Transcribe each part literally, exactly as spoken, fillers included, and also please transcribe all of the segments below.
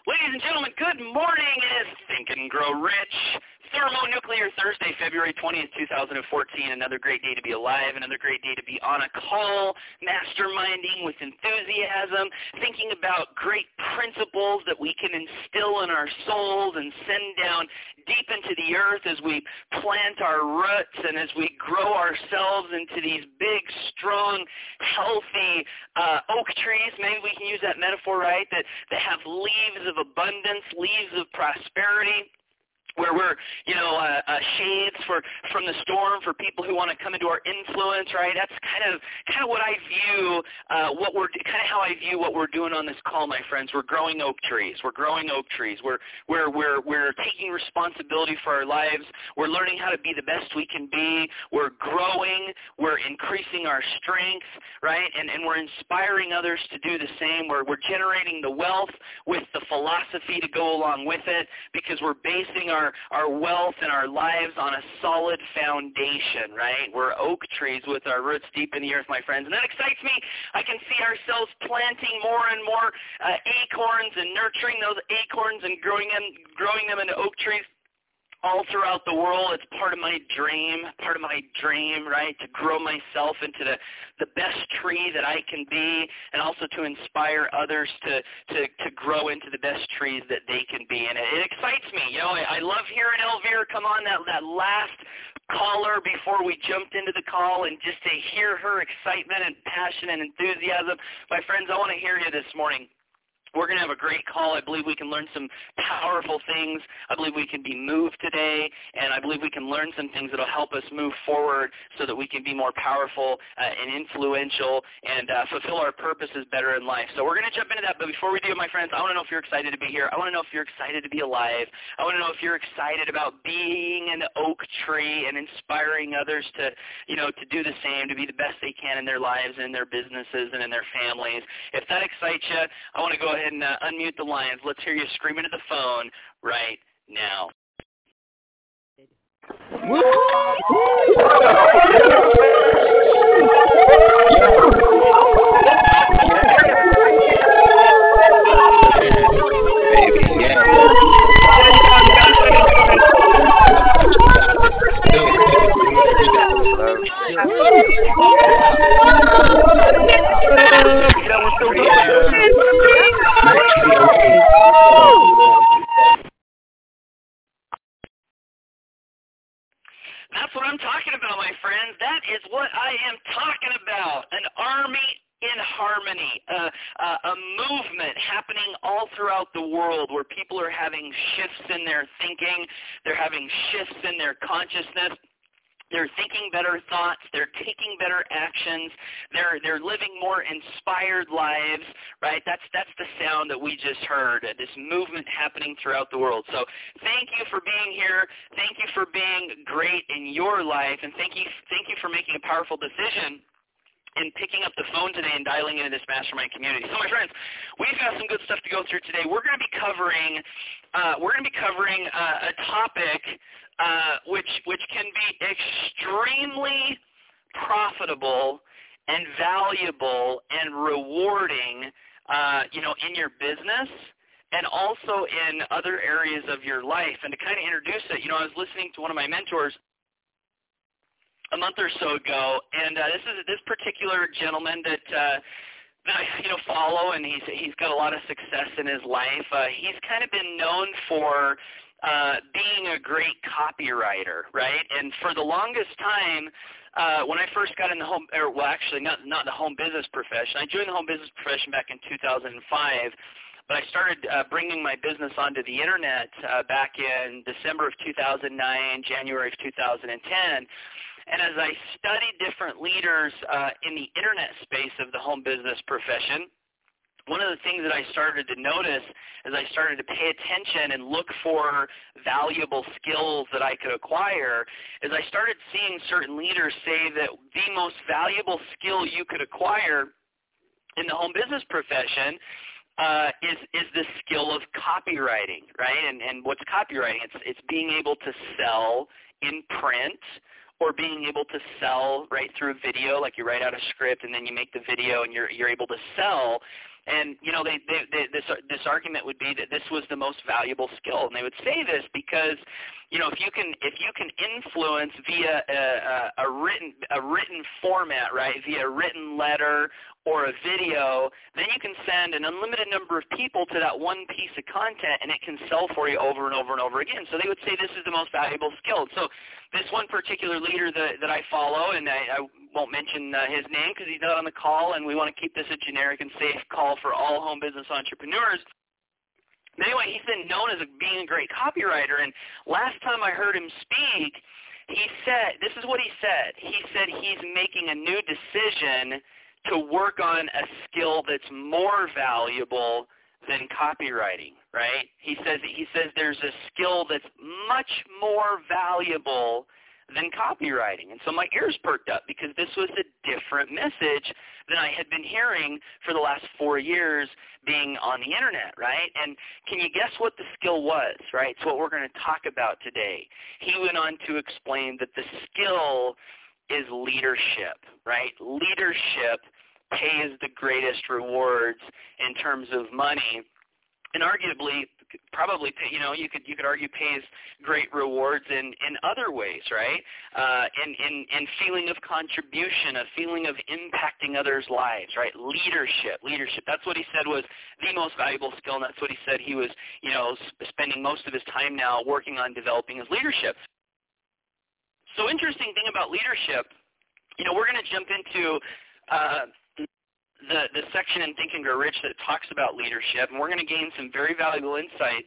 Ladies and gentlemen, good morning. It is Think and Grow Rich, Thermonuclear Thursday, February twentieth, two thousand fourteen. Another great day to be alive, another great day to be on a call, masterminding with enthusiasm, thinking about great principles that we can instill in our souls and send down deep into the earth as we plant our roots and as we grow ourselves into these big, strong, healthy uh, oak trees. Maybe we can use that metaphor, right, that, that have leaves of abundance, leaves of prosperity, where we're, you know, uh, uh, shades for from the storm for people who want to come into our influence, right? That's kind of kind of what I view, uh, what we're kind of how I view what we're doing on this call, my friends. We're growing oak trees. We're growing oak trees. We're we're we're we're taking responsibility for our lives. We're learning how to be the best we can be. We're growing. We're increasing our strength, right? And and we're inspiring others to do the same. We're we're generating the wealth with the philosophy to go along with it, because we're basing our our wealth and our lives on a solid foundation, right? We're oak trees with our roots deep in the earth, my friends. And that excites me. I can see ourselves planting more and more uh, acorns and nurturing those acorns and growing them, growing them into oak trees all throughout the world. It's part of my dream, part of my dream, right, to grow myself into the, the best tree that I can be, and also to inspire others to, to, to grow into the best trees that they can be. And it, it excites me. You know, I, I love hearing Elvira come on, that, that last caller before we jumped into the call, and just to hear her excitement and passion and enthusiasm. My friends, I want to hear you this morning. We're going to have a great call. I believe we can learn some powerful things. I believe we can be moved today, and I believe we can learn some things that will help us move forward so that we can be more powerful uh, and influential and uh, fulfill our purposes better in life. So we're going to jump into that, but before we do, my friends, I want to know if you're excited to be here. I want to know if you're excited to be alive. I want to know if you're excited about being an oak tree and inspiring others to, you know, to do the same, to be the best they can in their lives and in their businesses and in their families. If that excites you, I want to go ahead and uh, unmute the lines. Let's hear you screaming at the phone right now. Baby, yeah. That's what I'm talking about, my friends. That is what I am talking about. An army in harmony, uh, uh, a movement happening all throughout the world where people are having shifts in their thinking. They're having shifts in their consciousness. They're thinking better thoughts. They're taking better actions. They're they're living more inspired lives, right? That's that's the sound that we just heard, uh, this movement happening throughout the world. So thank you for being here. Thank you for being great in your life, and thank you thank you for making a powerful decision and picking up the phone today and dialing into this mastermind community. So, my friends, we've got some good stuff to go through today. We're going to be covering, uh, we're going to be covering uh, a topic uh, which which can be extremely profitable and valuable and rewarding, uh, you know, in your business and also in other areas of your life. And to kind of introduce it, you know, I was listening to one of my mentors a month or so ago, and uh, this is this particular gentleman that uh, that I you know follow, and he's he's got a lot of success in his life. Uh, he's kind of been known for uh, being a great copywriter, right? And for the longest time, uh, when I first got in the home, or well, actually not not the home business profession. I joined the home business profession back in two thousand five. But I started uh, bringing my business onto the internet uh, back in December of two thousand nine, January of two thousand ten. And as I studied different leaders uh, in the internet space of the home business profession, one of the things that I started to notice as I started to pay attention and look for valuable skills that I could acquire is I started seeing certain leaders say that the most valuable skill you could acquire in the home business profession Uh, is is the skill of copywriting, right? And and what's copywriting? It's it's being able to sell in print, or being able to sell right through video, like you write out a script and then you make the video and you're you're able to sell. And, you know, they, they, they, this, this argument would be that this was the most valuable skill. And they would say this because, you know, if you can if you can influence via a, a, a written a written format, right, via a written letter or a video, then you can send an unlimited number of people to that one piece of content, and it can sell for you over and over and over again. So they would say this is the most valuable skill. So this one particular leader that, that I follow, and I, I won't mention uh, his name because he's not on the call, and we want to keep this a generic and safe call for all home business entrepreneurs. But anyway, he's been known as a, being a great copywriter, and last time I heard him speak, he said, this is what he said. He said he's making a new decision to work on a skill that's more valuable than copywriting, right? He says he says there's a skill that's much more valuable than copywriting. And so my ears perked up because this was a different message than I had been hearing for the last four years being on the internet, right? And can you guess what the skill was, right? It's what we're going to talk about today. He went on to explain that the skill is leadership, right? Leadership pays the greatest rewards in terms of money, and arguably, probably, you know, you could you could argue pays great rewards in, in other ways, right? Uh, in, in in feeling of contribution, a feeling of impacting others' lives, right? Leadership, leadership. That's what he said was the most valuable skill, and that's what he said he was, you know, spending most of his time now working on developing his leadership. So interesting thing about leadership, you know, we're going to jump into uh, the, the section in Think and Grow Rich that talks about leadership, and we're going to gain some very valuable insights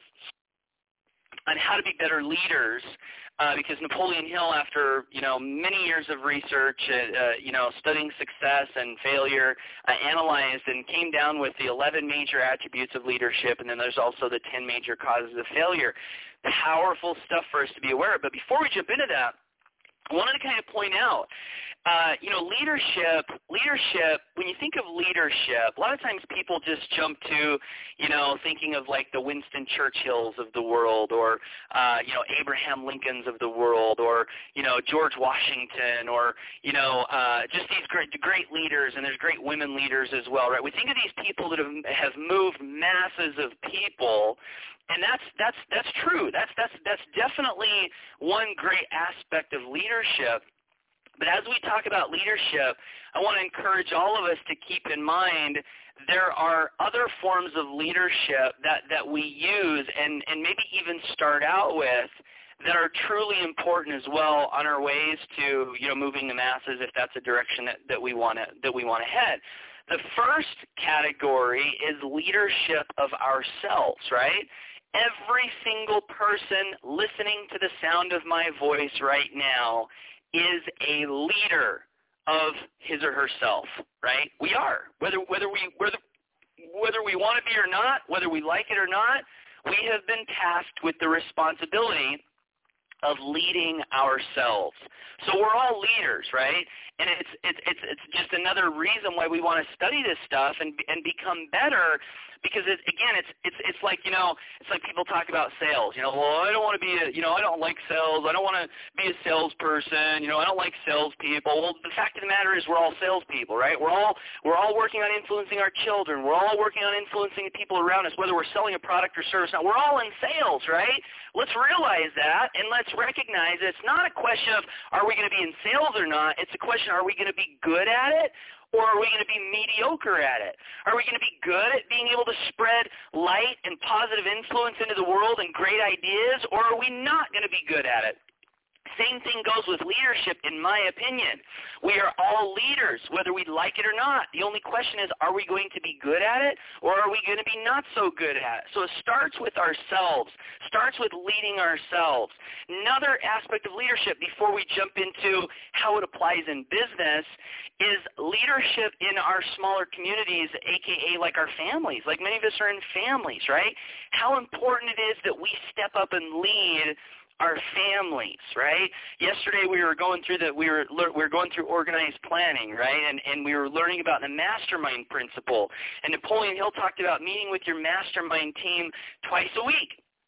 on how to be better leaders, uh, because Napoleon Hill, after, you know, many years of research, uh, uh, you know, studying success and failure, uh, analyzed and came down with the eleven major attributes of leadership, and then there's also the ten major causes of failure. Powerful stuff for us to be aware of. But before we jump into that, I wanted to kind of point out, uh, you know, leadership, leadership, when you think of leadership, a lot of times people just jump to, you know, thinking of like the Winston Churchills of the world, or, uh, you know, Abraham Lincolns of the world, or, you know, George Washington, or, you know, uh, just these great, great leaders, and there's great women leaders as well, right? We think of these people that have, have moved masses of people. And that's that's that's true. That's that's that's definitely one great aspect of leadership. But as we talk about leadership, I want to encourage all of us to keep in mind there are other forms of leadership that, that we use and, and maybe even start out with that are truly important as well on our ways to, you know, moving the masses, if that's a direction that, that we want to that we want to head. The first category is leadership of ourselves, right? Every single person listening to the sound of my voice right now is a leader of his or herself, right? We are. Whether whether we whether whether we want to be or not, whether we like it or not, we have been tasked with the responsibility of leading ourselves. So we're all leaders, right? And it's it's it's it's just another reason why we want to study this stuff and and become better. Because it, again, it's it's it's like, you know, it's like people talk about sales. You know, well, I don't want to be a, you know, I don't like sales. I don't want to be a salesperson. You know, I don't like salespeople. Well, the fact of the matter is, we're all salespeople, right? We're all we're all working on influencing our children. We're all working on influencing the people around us, whether we're selling a product or service. Now, we're all in sales, right? Let's realize that, and let's recognize it's not a question of are we going to be in sales or not. It's a question: are we going to be good at it? Or are we going to be mediocre at it? Are we going to be good at being able to spread light and positive influence into the world and great ideas? Or are we not going to be good at it? Same thing goes with leadership, in my opinion. We are all leaders, whether we like it or not. The only question is, are we going to be good at it, or are we going to be not so good at it? So it starts with ourselves, starts with leading ourselves. Another aspect of leadership, before we jump into how it applies in business, is leadership in our smaller communities, a k a like our families. Like many of us are in families, right? How important it is that we step up and lead our families, right? Yesterday we were going through the we were we were going through organized planning, right? And and we were learning about the mastermind principle. And Napoleon Hill talked about meeting with your mastermind team twice a week.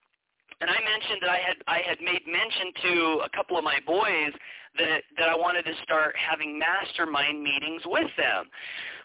And I mentioned that I had I had made mention to a couple of my boys that that I wanted to start having mastermind meetings with them.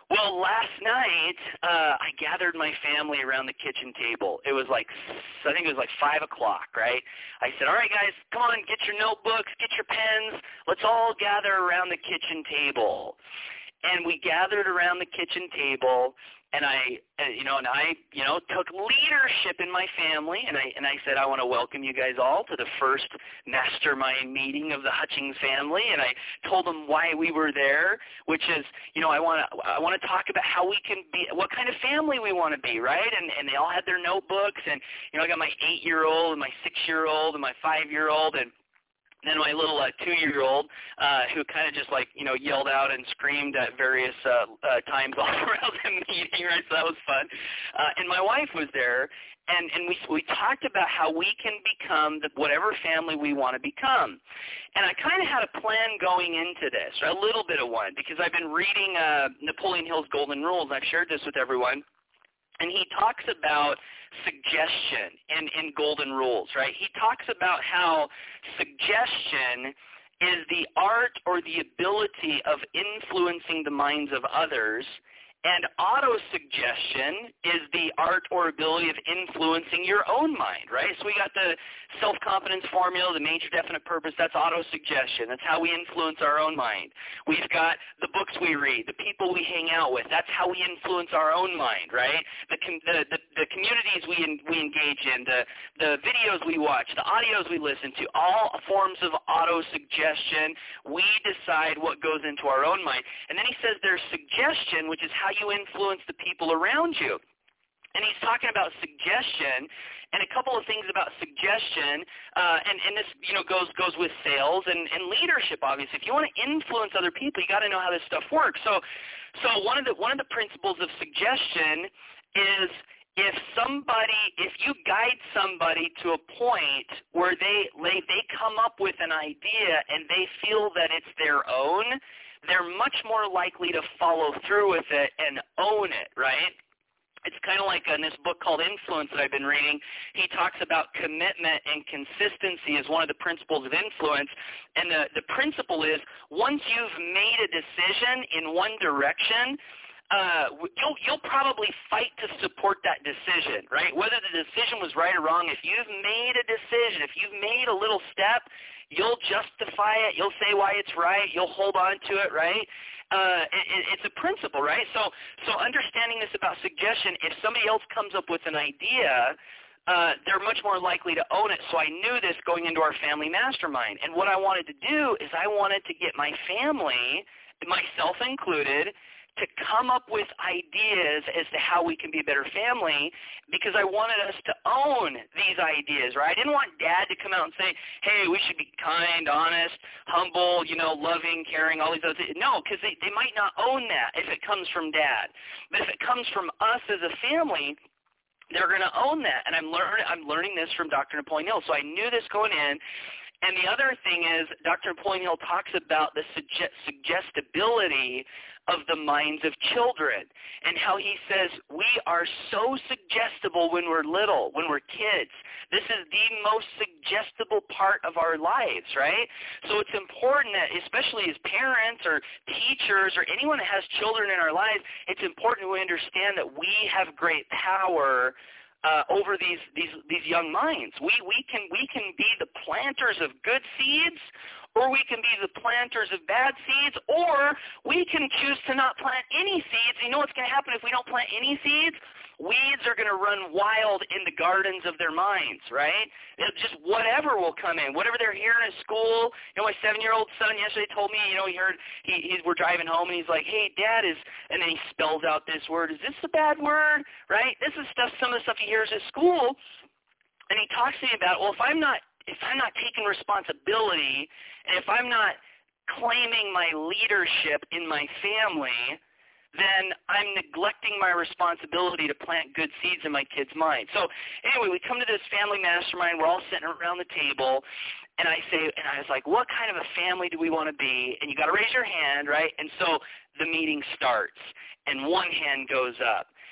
Well, last night uh, I gathered my family around the kitchen table. It was like, I think it was like five o'clock, right? I said, all right, guys, come on, get your notebooks, get your pens. Let's all gather around the kitchen table. And we gathered around the kitchen table, and I, uh, you know, and I, you know, took leadership in my family, and I, and I said, I want to welcome you guys all to the first mastermind meeting of the Hutchings family, and I told them why we were there, which is, you know, I want to, I want to talk about how we can be, what kind of family we want to be, right? And and they all had their notebooks, and you know, I got my eight-year-old and my six-year-old and my five-year-old, and then my little uh, two-year-old, uh, who kind of just like, you know, yelled out and screamed at various uh, uh, times all around the meeting, right? So that was fun. Uh, and my wife was there, and, and we we talked about how we can become the, whatever family we want to become. And I kind of had a plan going into this, or a little bit of one, because I've been reading uh, Napoleon Hill's Golden Rules, and I've shared this with everyone. And he talks about suggestion in, in Golden Rules, right? He talks about how suggestion is the art or the ability of influencing the minds of others, and auto-suggestion is the art or ability of influencing your own mind, right? So we got the self-confidence formula, the major definite purpose, that's auto-suggestion. That's how we influence our own mind. We've got the books we read, the people we hang out with, that's how we influence our own mind, right? The, com- the, the, the communities we, in, we engage in, the, the videos we watch, the audios we listen to, all forms of auto-suggestion. We decide what goes into our own mind. And then he says there's suggestion, which is how you influence the people around you. And he's talking about suggestion and a couple of things about suggestion, uh, and, and this you know goes goes with sales and, and leadership, obviously. If you want to influence other people, you got to know how this stuff works. So so one of the one of the principles of suggestion is if somebody, if you guide somebody to a point where they, they they come up with an idea and they feel that it's their own, they're much more likely to follow through with it and own it, right? It's kind of like in this book called Influence that I've been reading, he talks about commitment and consistency as one of the principles of influence. And the, the principle is once you've made a decision in one direction, uh, you'll, you'll probably fight to support that decision, right? Whether the decision was right or wrong, if you've made a decision, if you've made a little step, you'll justify it. You'll say why it's right. You'll hold on to it, right? Uh, it, it's a principle, right? So, so understanding this about suggestion, if somebody else comes up with an idea, uh, they're much more likely to own it. So I knew this going into our family mastermind. And what I wanted to do is I wanted to get my family, myself included, to come up with ideas as to how we can be a better family, because I wanted us to own these ideas, right? I didn't want Dad to come out and say, hey, we should be kind, honest, humble, you know, loving, caring, all these other things. No, because they, they might not own that if it comes from Dad. But if it comes from us as a family, they're going to own that. And I'm, learn, I'm learning this from Doctor Napoleon Hill. So I knew this going in. And the other thing is Doctor Napoleon Hill talks about the suggest- suggestibility of the minds of children, and how he says we are so suggestible when we're little, when we're kids. This is the most suggestible part of our lives, right? So it's important that, especially as parents or teachers or anyone that has children in our lives, it's important we understand that we have great power Uh, over these, these these young minds. We we can we can be the planters of good seeds, or we can be the planters of bad seeds, or we can choose to not plant any seeds. You know what's going to happen if we don't plant any seeds? Weeds are going to run wild in the gardens of their minds, right? It just whatever will come in, whatever they're hearing at school. You know, my seven-year-old son yesterday told me, you know, he heard, he, he we're driving home, and he's like, hey, Dad, is, and then he spells out this word. Is this a bad word, right? This is stuff, some of the stuff he hears at school, and he talks to me about, well, if I'm not, if I'm not taking responsibility, and if I'm not claiming my leadership in my family, then I'm neglecting my responsibility to plant good seeds in my kids' minds. So anyway, we come to this family mastermind. We're all sitting around the table, and I say, and I was like, what kind of a family do we want to be? And you got to raise your hand, right? And so the meeting starts, and one hand goes up.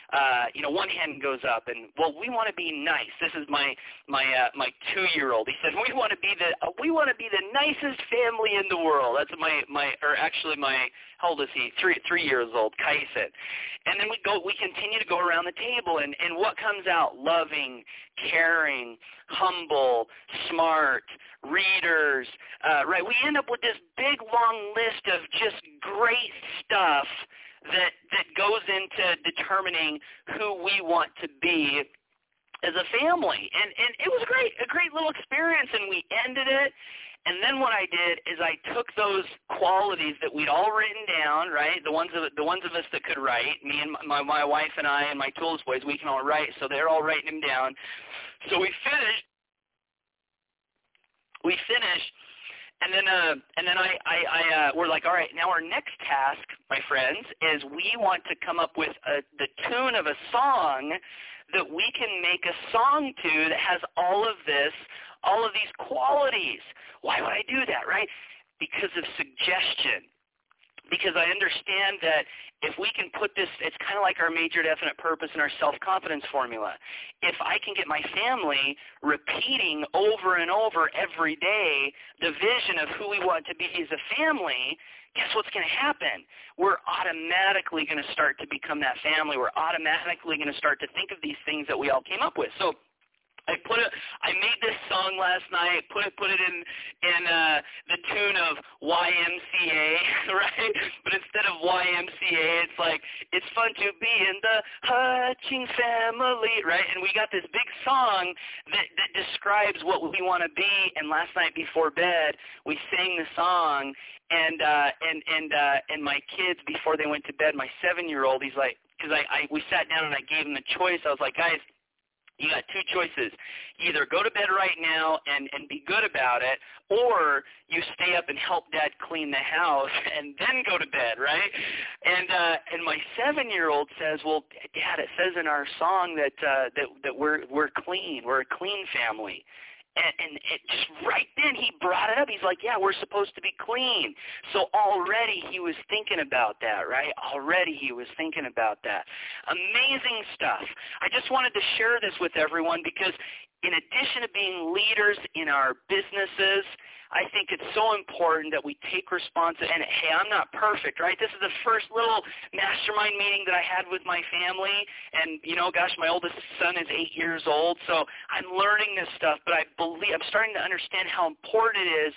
uh, you know, one hand goes up, and well, we want to be nice. This is my my uh, my two-year-old. He said we want to be the uh, we want to be the nicest family in the world. That's my my or actually my how old is he? Three three years old, Kyson. And then we go we continue to go around the table, and and what comes out? Loving, caring, humble, smart, readers. Uh, right? We end up with this big long list of just great stuff that that goes into determining who we want to be as a family. And and it was great, a great little experience, and we ended it. And then what I did is I took those qualities that we'd all written down, right? The ones of the ones of us that could write, me and my my wife and I and my tools boys, we can all write, so they're all writing them down. So we finished we finished And then, uh, and then I, I, I uh, we're like, all right, now our next task, my friends, is we want to come up with a, the tune of a song that we can make a song to that has all of this, all of these qualities. Why would I do that, right? Because of suggestion. Because I understand that if we can put this, it's kind of like our major definite purpose and our self-confidence formula. If I can get my family repeating over and over every day the vision of who we want to be as a family, guess what's going to happen? We're automatically going to start to become that family. We're automatically going to start to think of these things that we all came up with. So I put it. I made this song last night. Put it. Put it in in uh, the tune of Y M C A, right? But instead of Y M C A, it's like it's fun to be in the Hutchings family, right? And we got this big song that that describes what we want to be. And last night before bed, we sang the song. And uh, and and uh, and my kids, before they went to bed, my seven-year-old, he's like, because I, I we sat down and I gave him the choice. I was like, guys, you got two choices. Either go to bed right now and, and be good about it, or you stay up and help Dad clean the house and then go to bed, right? And uh, and my seven-year-old says, well, Dad, it says in our song that uh, that that we're we're clean. We're a clean family. And, and it just right then he brought it up. He's like, yeah, we're supposed to be clean. So already he was thinking about that, right? Already he was thinking about that. Amazing stuff. I just wanted to share this with everyone because in addition to being leaders in our businesses, I think it's so important that we take responsibility. And hey, I'm not perfect, right? This is the first little mastermind meeting that I had with my family. And, you know, gosh, my oldest son is eight years old. So I'm learning this stuff. But I believe I'm starting to understand how important it is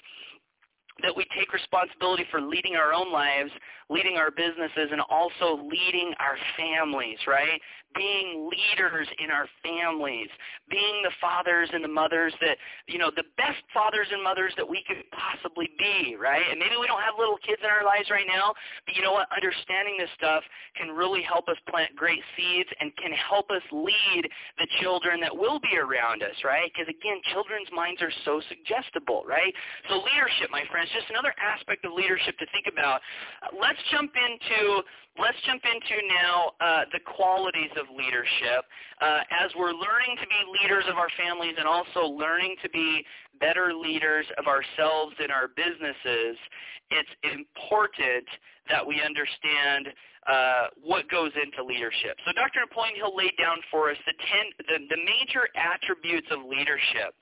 that we take responsibility for leading our own lives, leading our businesses, and also leading our families, right? Being leaders in our families, being the fathers and the mothers that, you know, the best fathers and mothers that we could possibly be, right? And maybe we don't have little kids in our lives right now, but you know what? Understanding this stuff can really help us plant great seeds and can help us lead the children that will be around us, right? Because, again, children's minds are so suggestible, right? So leadership, my friends, just another aspect of leadership to think about. Uh, let's jump into let's jump into now uh, the qualities of leadership uh, as we're learning to be leaders of our families and also learning to be better leaders of ourselves in our businesses. It's important that we understand uh, what goes into leadership. So Doctor Napoleon Hill laid down for us the ten the, the major attributes of leadership.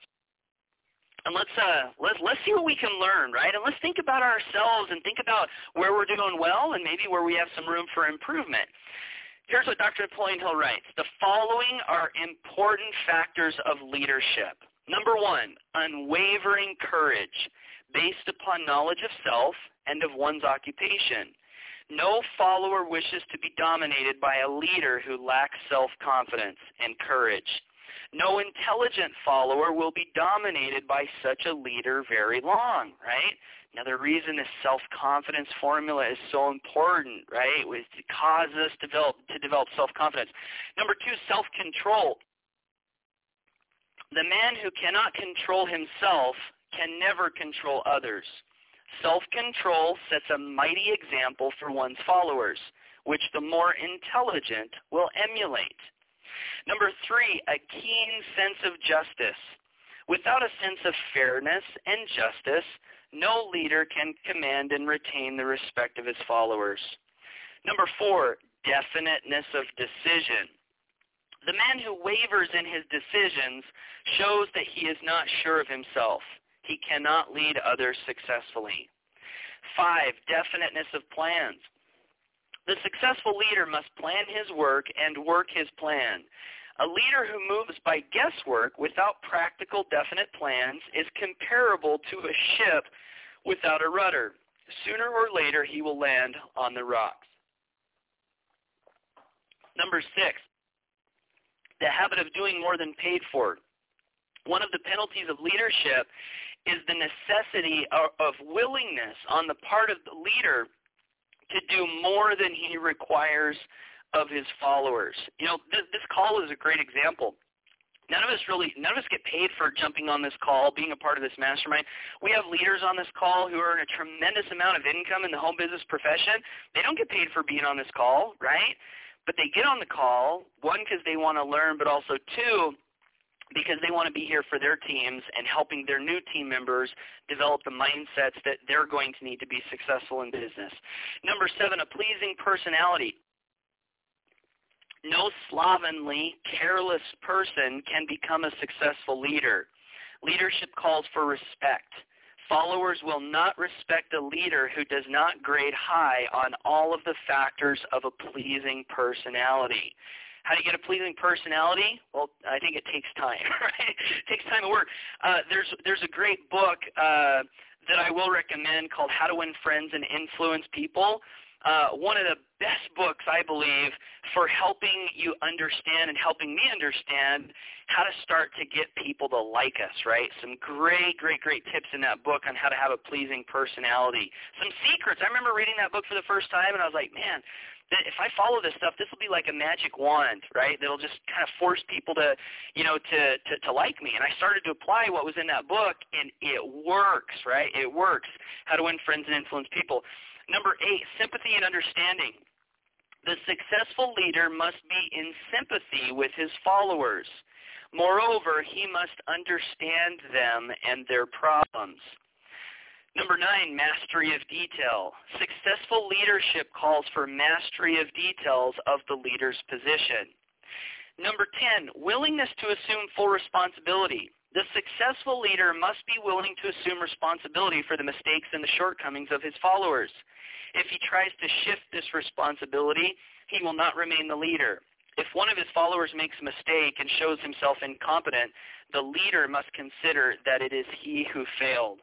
And let's uh let's let's see what we can learn, right? And let's think about ourselves and think about where we're doing well and maybe where we have some room for improvement. Here's what Doctor Napoleon Hill writes: the following are important factors of leadership. Number one, unwavering courage based upon knowledge of self and of one's occupation. No follower wishes to be dominated by a leader who lacks self-confidence and courage. No intelligent follower will be dominated by such a leader very long, right? Another reason this self-confidence formula is so important, right? It causes us to develop, to develop self-confidence. Number two, self-control. The man who cannot control himself can never control others. Self-control sets a mighty example for one's followers, which the more intelligent will emulate. Number three, a keen sense of justice. Without a sense of fairness and justice, no leader can command and retain the respect of his followers. Number four, definiteness of decision. The man who wavers in his decisions shows that he is not sure of himself. He cannot lead others successfully. Five, definiteness of plans. The successful leader must plan his work and work his plan. A leader who moves by guesswork without practical, definite plans is comparable to a ship without a rudder. Sooner or later, he will land on the rocks. Number six, the habit of doing more than paid for. One of the penalties of leadership is the necessity of, of willingness on the part of the leader to do more than he requires of his followers. You know, this, this call is a great example. None of us really, none of us get paid for jumping on this call, being a part of this mastermind. We have leaders on this call who earn a tremendous amount of income in the home business profession. They don't get paid for being on this call, right? But they get on the call, one, because they want to learn, but also two, because they want to be here for their teams and helping their new team members develop the mindsets that they're going to need to be successful in business. Number seven, a pleasing personality. No slovenly, careless person can become a successful leader. Leadership calls for respect. Followers will not respect a leader who does not grade high on all of the factors of a pleasing personality. How do you get a pleasing personality? Well, I think it takes time, right? It takes time to work. Uh, there's there's a great book uh, that I will recommend called How to Win Friends and Influence People. Uh, one of the best books, I believe, for helping you understand and helping me understand how to start to get people to like us, right? Some great, great, great tips in that book on how to have a pleasing personality. Some secrets. I remember reading that book for the first time, and I was like, man, if I follow this stuff, this will be like a magic wand, right? That'll just kind of force people to, you know, to, to, to like me. And I started to apply what was in that book, and it works, right? It works. How to Win Friends and Influence People. Number eight, sympathy and understanding. The successful leader must be in sympathy with his followers. Moreover, he must understand them and their problems. Number nine, mastery of detail. Successful leadership calls for mastery of details of the leader's position. Number ten, willingness to assume full responsibility. The successful leader must be willing to assume responsibility for the mistakes and the shortcomings of his followers. If he tries to shift this responsibility, he will not remain the leader. If one of his followers makes a mistake and shows himself incompetent, the leader must consider that it is he who failed.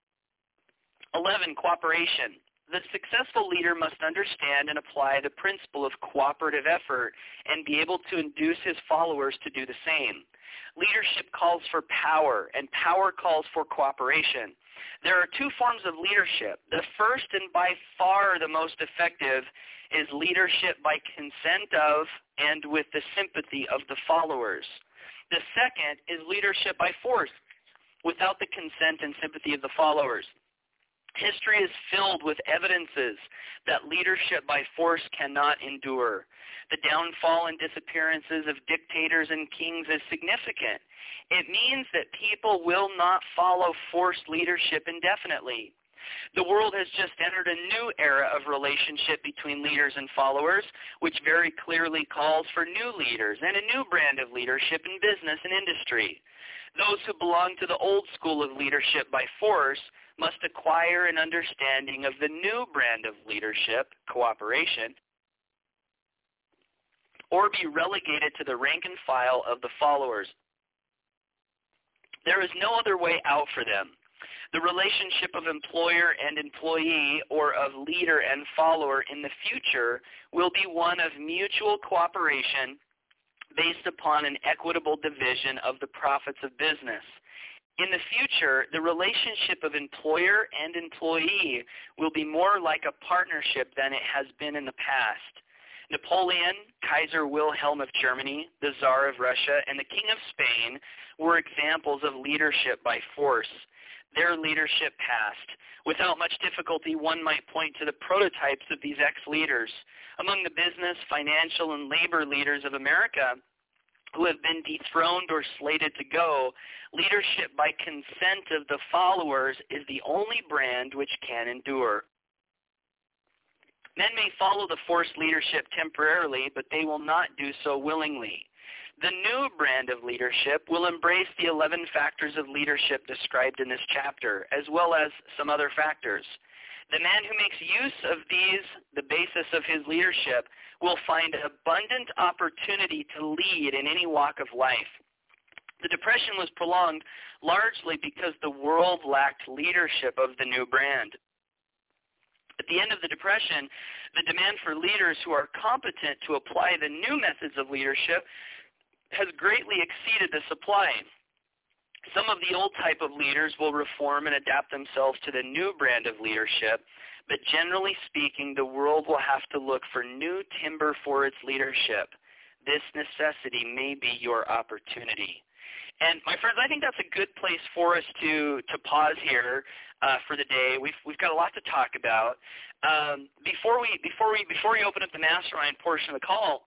eleven, cooperation. The successful leader must understand and apply the principle of cooperative effort and be able to induce his followers to do the same. Leadership calls for power, and power calls for cooperation. There are two forms of leadership. The first and by far the most effective is leadership by consent of and with the sympathy of the followers. The second is leadership by force, without the consent and sympathy of the followers. History is filled with evidences that leadership by force cannot endure. The downfall and disappearances of dictators and kings is significant. It means that people will not follow forced leadership indefinitely. The world has just entered a new era of relationship between leaders and followers, which very clearly calls for new leaders and a new brand of leadership in business and industry. Those who belong to the old school of leadership by force must acquire an understanding of the new brand of leadership, cooperation, or be relegated to the rank and file of the followers. There is no other way out for them. The relationship of employer and employee, or of leader and follower in the future, will be one of mutual cooperation based upon an equitable division of the profits of business. In the future, the relationship of employer and employee will be more like a partnership than it has been in the past. Napoleon, Kaiser Wilhelm of Germany, the Tsar of Russia, and the King of Spain were examples of leadership by force. Their leadership passed. Without much difficulty, one might point to the prototypes of these ex-leaders. Among the business, financial, and labor leaders of America who have been dethroned or slated to go, leadership by consent of the followers is the only brand which can endure. Men may follow the forced leadership temporarily, but they will not do so willingly. The new brand of leadership will embrace the eleven factors of leadership described in this chapter, as well as some other factors. The man who makes use of these, the basis of his leadership, will find abundant opportunity to lead in any walk of life. The Depression was prolonged largely because the world lacked leadership of the new brand. At the end of the Depression, the demand for leaders who are competent to apply the new methods of leadership has greatly exceeded the supply. Some of the old type of leaders will reform and adapt themselves to the new brand of leadership, but generally speaking, the world will have to look for new timber for its leadership. This necessity may be your opportunity. And my friends, I think that's a good place for us to, to pause here uh, for the day. We've we've got a lot to talk about. Um, before we before we before we open up the mastermind portion of the call,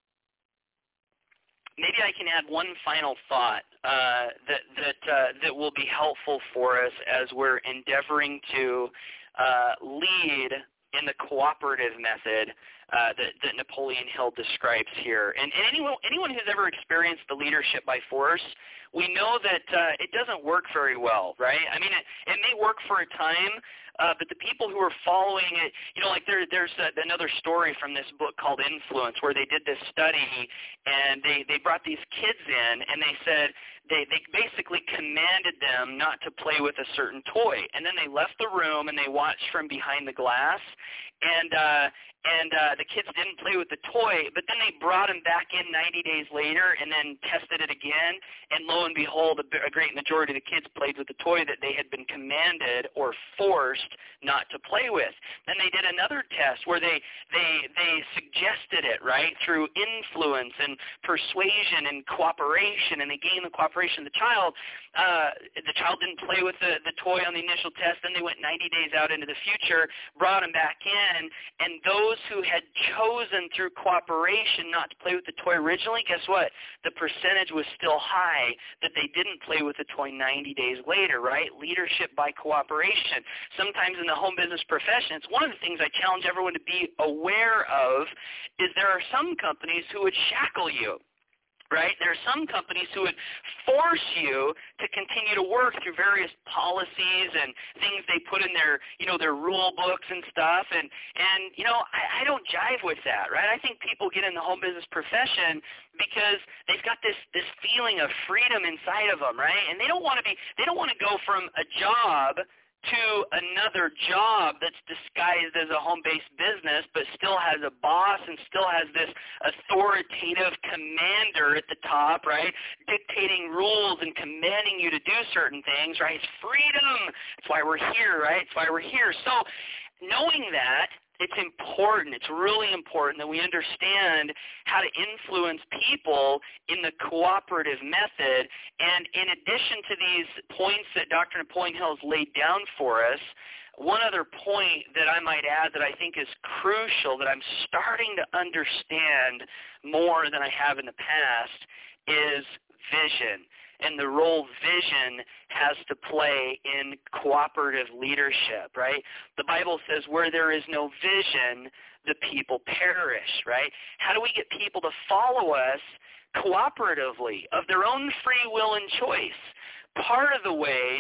maybe I can add one final thought uh, that that uh, that will be helpful for us as we're endeavoring to uh, lead in the cooperative method uh, that, that Napoleon Hill describes here. And, and anyone anyone who's ever experienced the leadership by force, we know that uh, it doesn't work very well, right? I mean, it, it may work for a time, uh, but the people who are following it, you know, like there, there's a, another story from this book called Influence where they did this study and they, they brought these kids in and they said they, they basically commanded them not to play with a certain toy. And then they left the room and they watched from behind the glass. And uh, and uh, the kids didn't play with the toy, but then they brought him back in ninety days later and then tested it again, and lo and behold, a, a great majority of the kids played with the toy that they had been commanded or forced not to play with. Then they did another test where they they they suggested it, right, through influence and persuasion and cooperation, and they gained the cooperation of the child. Uh, the child didn't play with the, the toy on the initial test, then they went ninety days out into the future, brought him back in, and those who had chosen through cooperation not to play with the toy originally, guess what? The percentage was still high that they didn't play with the toy ninety days later, right? Leadership by cooperation. Sometimes in the home business profession, it's one of the things I challenge everyone to be aware of is there are some companies who would shackle you. Right? There are some companies who would force you to continue to work through various policies and things they put in their, you know, their rule books and stuff. And, and you know, I, I don't jive with that, right? I think people get in the home business profession because they've got this, this feeling of freedom inside of them, right? And they don't want to be, they don't want to go from a job to another job that's disguised as a home-based business but still has a boss and still has this authoritative commander at the top, right, dictating rules and commanding you to do certain things, right? It's freedom. That's why we're here, right? That's why we're here. So knowing that, it's important, it's really important that we understand how to influence people in the cooperative method. And in addition to these points that Doctor Napoleon Hill has laid down for us, one other point that I might add that I think is crucial, that I'm starting to understand more than I have in the past, is vision, and the role vision has to play in cooperative leadership, right? The Bible says where there is no vision, the people perish, right? How do we get people to follow us cooperatively of their own free will and choice? Part of the way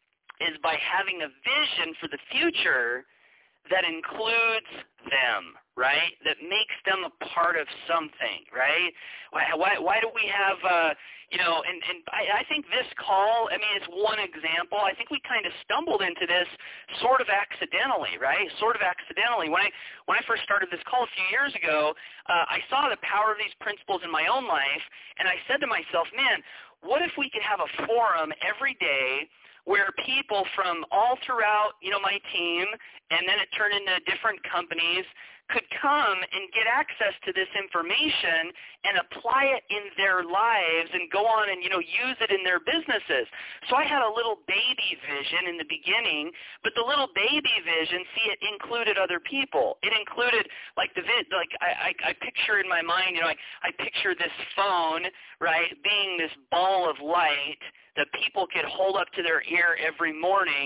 is by having a vision for the future that includes them, right? That makes them a part of something, right? Why why, why do we have, uh, you know, and, and I, I think this call, I mean, it's one example. I think we kind of stumbled into this sort of accidentally, right? Sort of accidentally. When I, when I first started this call a few years ago, uh, I saw the power of these principles in my own life, and I said to myself, man, what if we could have a forum every day where people from all throughout, you know, my team, and then it turned into different companies, could come and get access to this information and apply it in their lives and go on and, you know, use it in their businesses. So I had a little baby vision in the beginning, but the little baby vision, see, it included other people. It included, like, the vid, like I, I, I picture in my mind, you know, I, I picture this phone, right, being this ball of light that people could hold up to their ear every morning,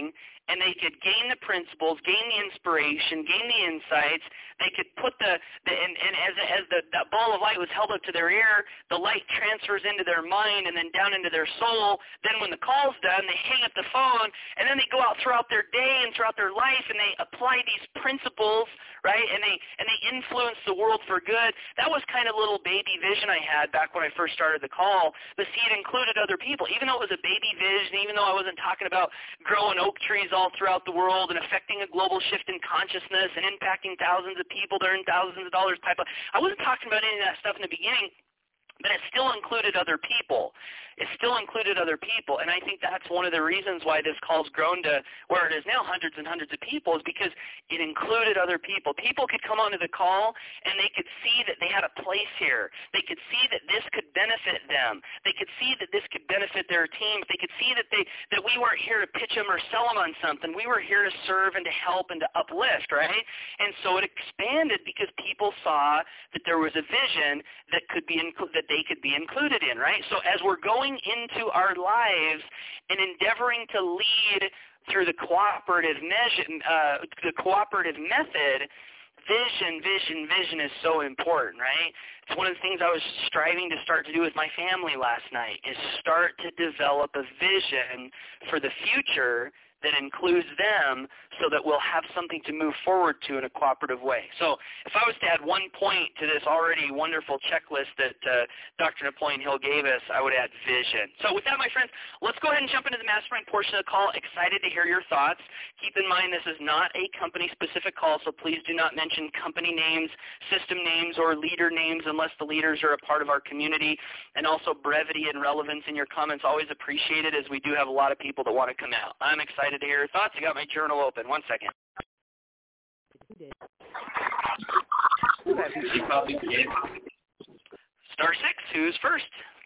and they could gain the principles, gain the inspiration, gain the insights. They could put the, the and, and as, as the that ball of light was held up to their ear, the light transfers into their mind and then down into their soul. Then when the call's done, they hang up the phone, and then they go out throughout their day and throughout their life, and they apply these principles, right? And they and they influence the world for good. That was kind of a little baby vision I had back when I first started the call. But see, it included other people. Even though it was a baby vision, even though I wasn't talking about growing oak trees all throughout the world and affecting a global shift in consciousness and impacting thousands of people to earn thousands of dollars type of, I wasn't talking about any of that stuff in the beginning. But it still included other people. It still included other people. And I think that's one of the reasons why this call's grown to where it is now, hundreds and hundreds of people, is because it included other people. People could come onto the call and they could see that they had a place here. They could see that this could benefit them. They could see that this could benefit their teams. They could see that they that we weren't here to pitch them or sell them on something. We were here to serve and to help and to uplift, right? And so it expanded because people saw that there was a vision that could be included, that they could be included in, right? So as we're going into our lives and endeavoring to lead through the cooperative measure, uh, the cooperative method, vision, vision, vision is so important, right? It's one of the things I was striving to start to do with my family last night, is start to develop a vision for the future that includes them so that we'll have something to move forward to in a cooperative way. So if I was to add one point to this already wonderful checklist that uh, Doctor Napoleon Hill gave us, I would add vision. So with that, my friends, let's go ahead and jump into the mastermind portion of the call. Excited to hear your thoughts. Keep in mind this is not a company-specific call, so please do not mention company names, system names, or leader names unless the leaders are a part of our community. And also brevity and relevance in your comments always appreciated, as we do have a lot of people that want to come out. I'm excited to hear your thoughts. I got my journal open. One second. Star six, who's first?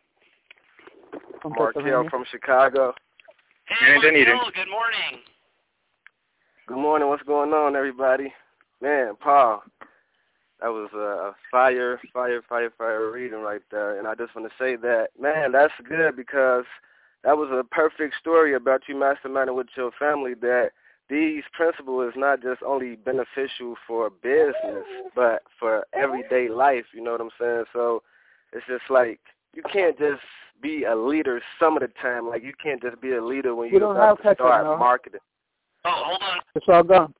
Mark Hill from Chicago. Hey, Mark Hill, good morning. Good morning. What's going on, everybody? Man, Paul, that was a fire, fire, fire, fire reading right there. And I just want to say that, man, that's good, because that was a perfect story about you masterminding with your family, that these principles is not just only beneficial for business, but for everyday life, you know what I'm saying? So it's just like, you can't just be a leader some of the time. Like, you can't just be a leader when you're about to start no. marketing. Oh, hold on. It's all gone.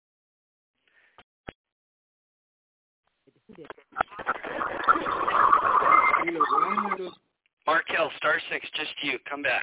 Mark Hill, Star six, just you. Come back.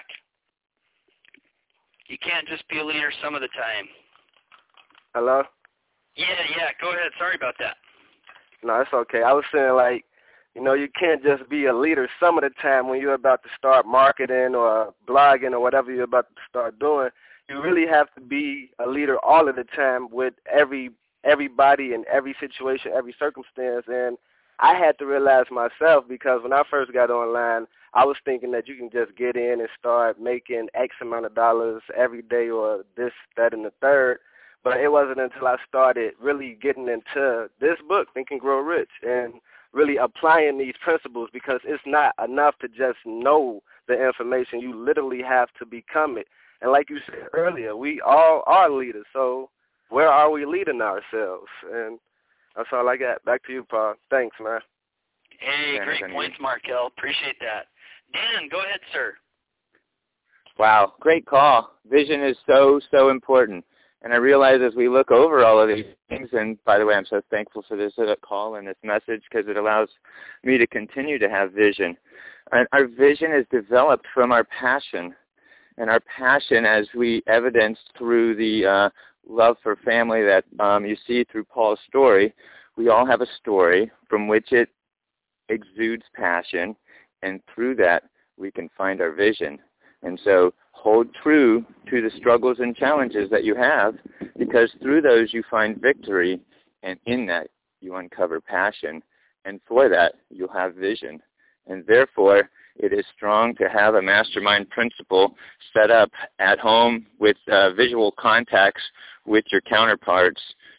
You can't just be a leader some of the time. Hello? Yeah, yeah, go ahead. Sorry about that. No, it's okay. I was saying, like, you know, you can't just be a leader some of the time when you're about to start marketing or blogging or whatever you're about to start doing. You really have to be a leader all of the time with every everybody in every situation, every circumstance. And I had to realize myself, because when I first got online, I was thinking that you can just get in and start making X amount of dollars every day or this, that, and the third. But it wasn't until I started really getting into this book, Think and Grow Rich, and really applying these principles, because it's not enough to just know the information. You literally have to become it. And like you said earlier, we all are leaders. So where are we leading ourselves? And that's all I got. Back to you, Paul. Thanks, man. Hey, great points, Mark Hill. Appreciate that. Dan, go ahead, sir. Wow, great call. Vision is so, so important. And I realize as we look over all of these things, and by the way, I'm so thankful for this call and this message, because it allows me to continue to have vision. And our vision is developed from our passion. And our passion, as we evidenced through the uh, love for family that um, you see through Paul's story, we all have a story from which it exudes passion, and through that we can find our vision. And so hold true to the struggles and challenges that you have, because through those you find victory, and in that you uncover passion, and for that you'll have vision. And therefore, it is strong to have a mastermind principle set up at home with uh, visual contacts with your counterparts,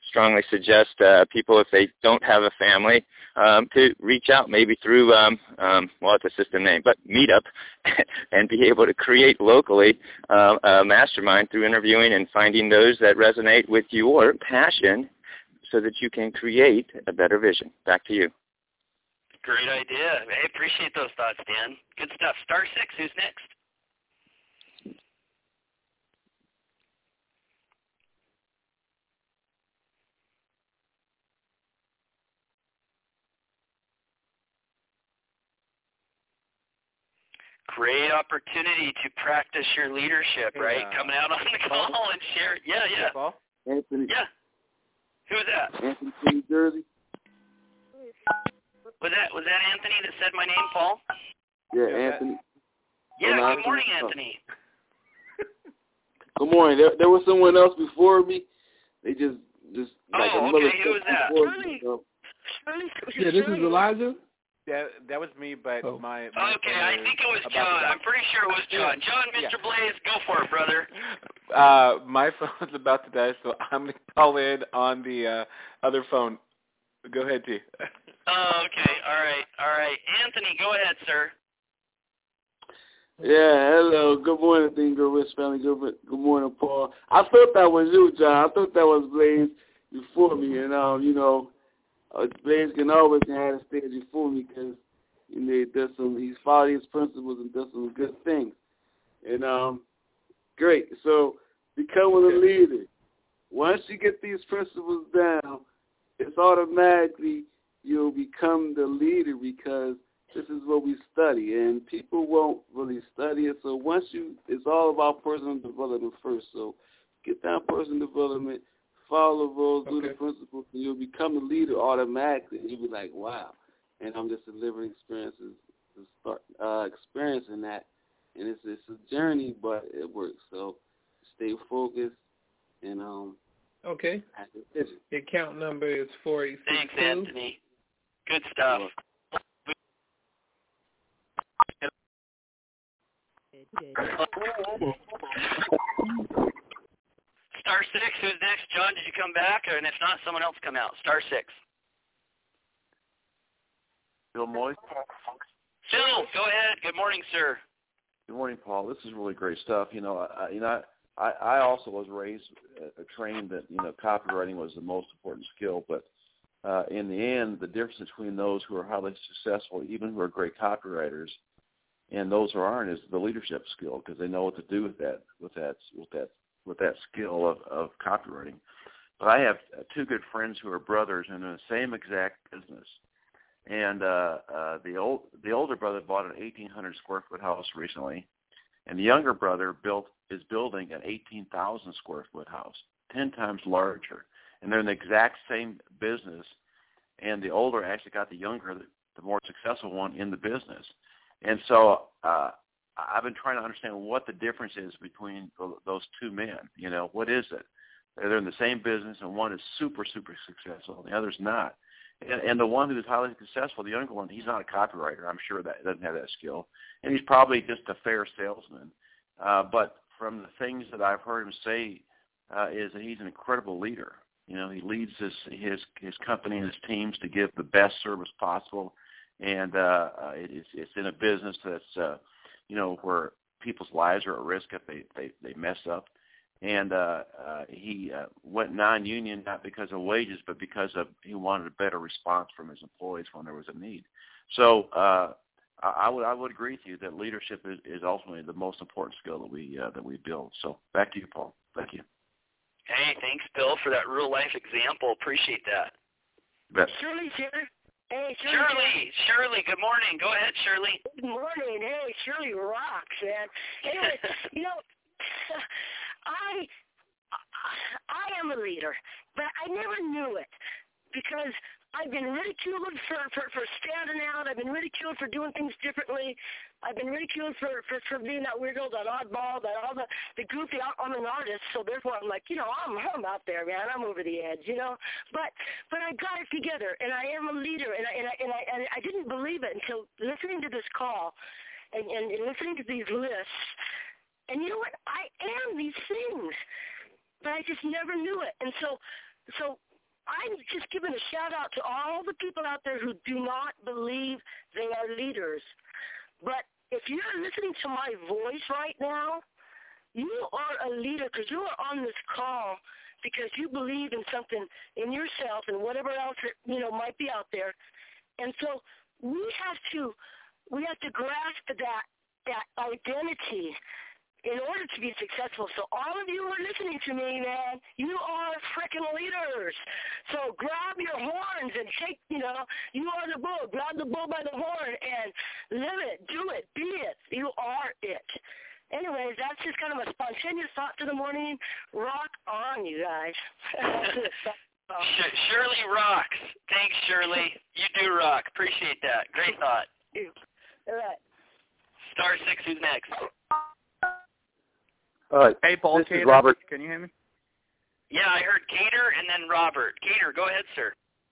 strongly suggest uh, people, if they don't have a family, um, to reach out maybe through, um, um, well, it's a system name, but Meetup, and be able to create locally uh, a mastermind through interviewing and finding those that resonate with your passion so that you can create a better vision. Back to you. Great idea. I appreciate those thoughts, Dan. Good stuff. Star six, who's next? Great opportunity to practice your leadership, hey, right? Uh, Coming out on the call Paul? and share. Yeah, yeah. Paul? Anthony. Yeah. Who's that? Anthony from New Jersey. Was that was that Anthony that said my name, Paul? Yeah, Yeah, Anthony. Yeah. Oh, no, Good morning, oh. Anthony. Good morning. There, there was someone else before me. They just, just like Oh, a mother okay. Who was that? before me, so. Yeah, this is Elijah. That, that was me, but Oh. my, my Okay, phone I is think it was about John. to die. I'm pretty sure it was John. John, Mister Yeah. Blaze, go for it, brother. Uh, my phone's about to die, so I'm going to call in on the uh, other phone. Go ahead, T. Oh, okay. All right. All right. Anthony, go ahead, sir. Yeah, hello. Good morning, Thing Girl Rich family. Good, good morning, Paul. I thought that was you, John. I thought that was Blaze before me. And, um, you know, uh, Blaze can always have a stage before me because you know, he does some, he's followed his principles and does some good things. And, um, great. So, becoming a leader. Once you get these principles down, it's automatically you'll become the leader because this is what we study, and people won't really study it. So once you, it's all about personal development first. So get down personal development, follow the rules, do the principles, and you'll become a leader automatically. And you'll be like, wow. And I'm just delivering experiences to start uh, experiencing that. And it's it's a journey, but it works. So stay focused and um. Okay. The account number is four eight six two. Thanks, Anthony. Good stuff. Star six, who's next? John, did you come back? And if not, someone else come out. Star six. Bill Moy. Phil, go ahead. Good morning, sir. Good morning, Paul. This is really great stuff. You know, I, you know, I, I also was raised, uh, trained that you know copywriting was the most important skill. But uh, in the end, the difference between those who are highly successful, even who are great copywriters, and those who aren't, is the leadership skill because they know what to do with that, with that, with that, with that skill of, of copywriting. But I have two good friends who are brothers and in the same exact business. And uh, uh, the old the older brother bought an eighteen hundred square foot house recently, and the younger brother built is building an eighteen thousand square foot house, ten times larger. And they're in the exact same business. And the older actually got the younger, the, the more successful one in the business. And so uh, I've been trying to understand what the difference is between those two men. You know, what is it? They're in the same business, and one is super, super successful, and the other's not. And, and the one who's highly successful, the younger one, he's not a copywriter. I'm sure that doesn't have that skill. And he's probably just a fair salesman. Uh, but from the things that I've heard him say uh, is that he's an incredible leader. You know, he leads his, his, his company and his teams to give the best service possible. And uh, uh, it, it's, it's in a business that's, uh, you know, where people's lives are at risk if they, they, they mess up. And uh, uh, he uh, went non-union not because of wages, but because of he wanted a better response from his employees when there was a need. So uh, I, I would I would agree with you that leadership is, is ultimately the most important skill that we uh, that we build. So back to you, Paul. Thank you. Hey, thanks, Bill, for that real life example. Appreciate that. Bet. Shirley, Shirley. Hey, Shirley. Shirley, Shirley, good morning. Go ahead, Shirley. Good morning. Hey, Shirley rocks, man. Anyway, you know, I I am a leader, but I never knew it because I've been ridiculed for, for, for standing out. I've been ridiculed for doing things differently. I've been ridiculed for, for, for being that weirdo, that oddball, that all the, the goofy. I'm an artist, so therefore I'm like, you know, I'm, I'm out there, man. I'm over the edge, you know. But but I got it together, and I am a leader, and I and I and I, and I didn't believe it until listening to this call and, and, and listening to these lists. And you know what? I am these things, but I just never knew it. And so, so I'm just giving a shout-out to all the people out there who do not believe they are leaders. But if you're listening to my voice right now, you are a leader because you are on this call because you believe in something in yourself and whatever else that, you know, might be out there. And so we have to we have to grasp that that identity in order to be successful. So all of you who are listening to me, man, you are freaking leaders. So grab your horns and take, you know, you are the bull. Grab the bull by the horn and live it, do it, be it. You are it. Anyways, that's just kind of a spontaneous thought for the morning. Rock on, you guys. Shirley rocks. Thanks, Shirley. You do rock. Appreciate that. Great thought. All right. Star six, who's next? Uh, hey, Paul. This Cater, is Robert. Can you hear me? Yeah, I heard Cater and then Robert. Cater, go ahead, sir.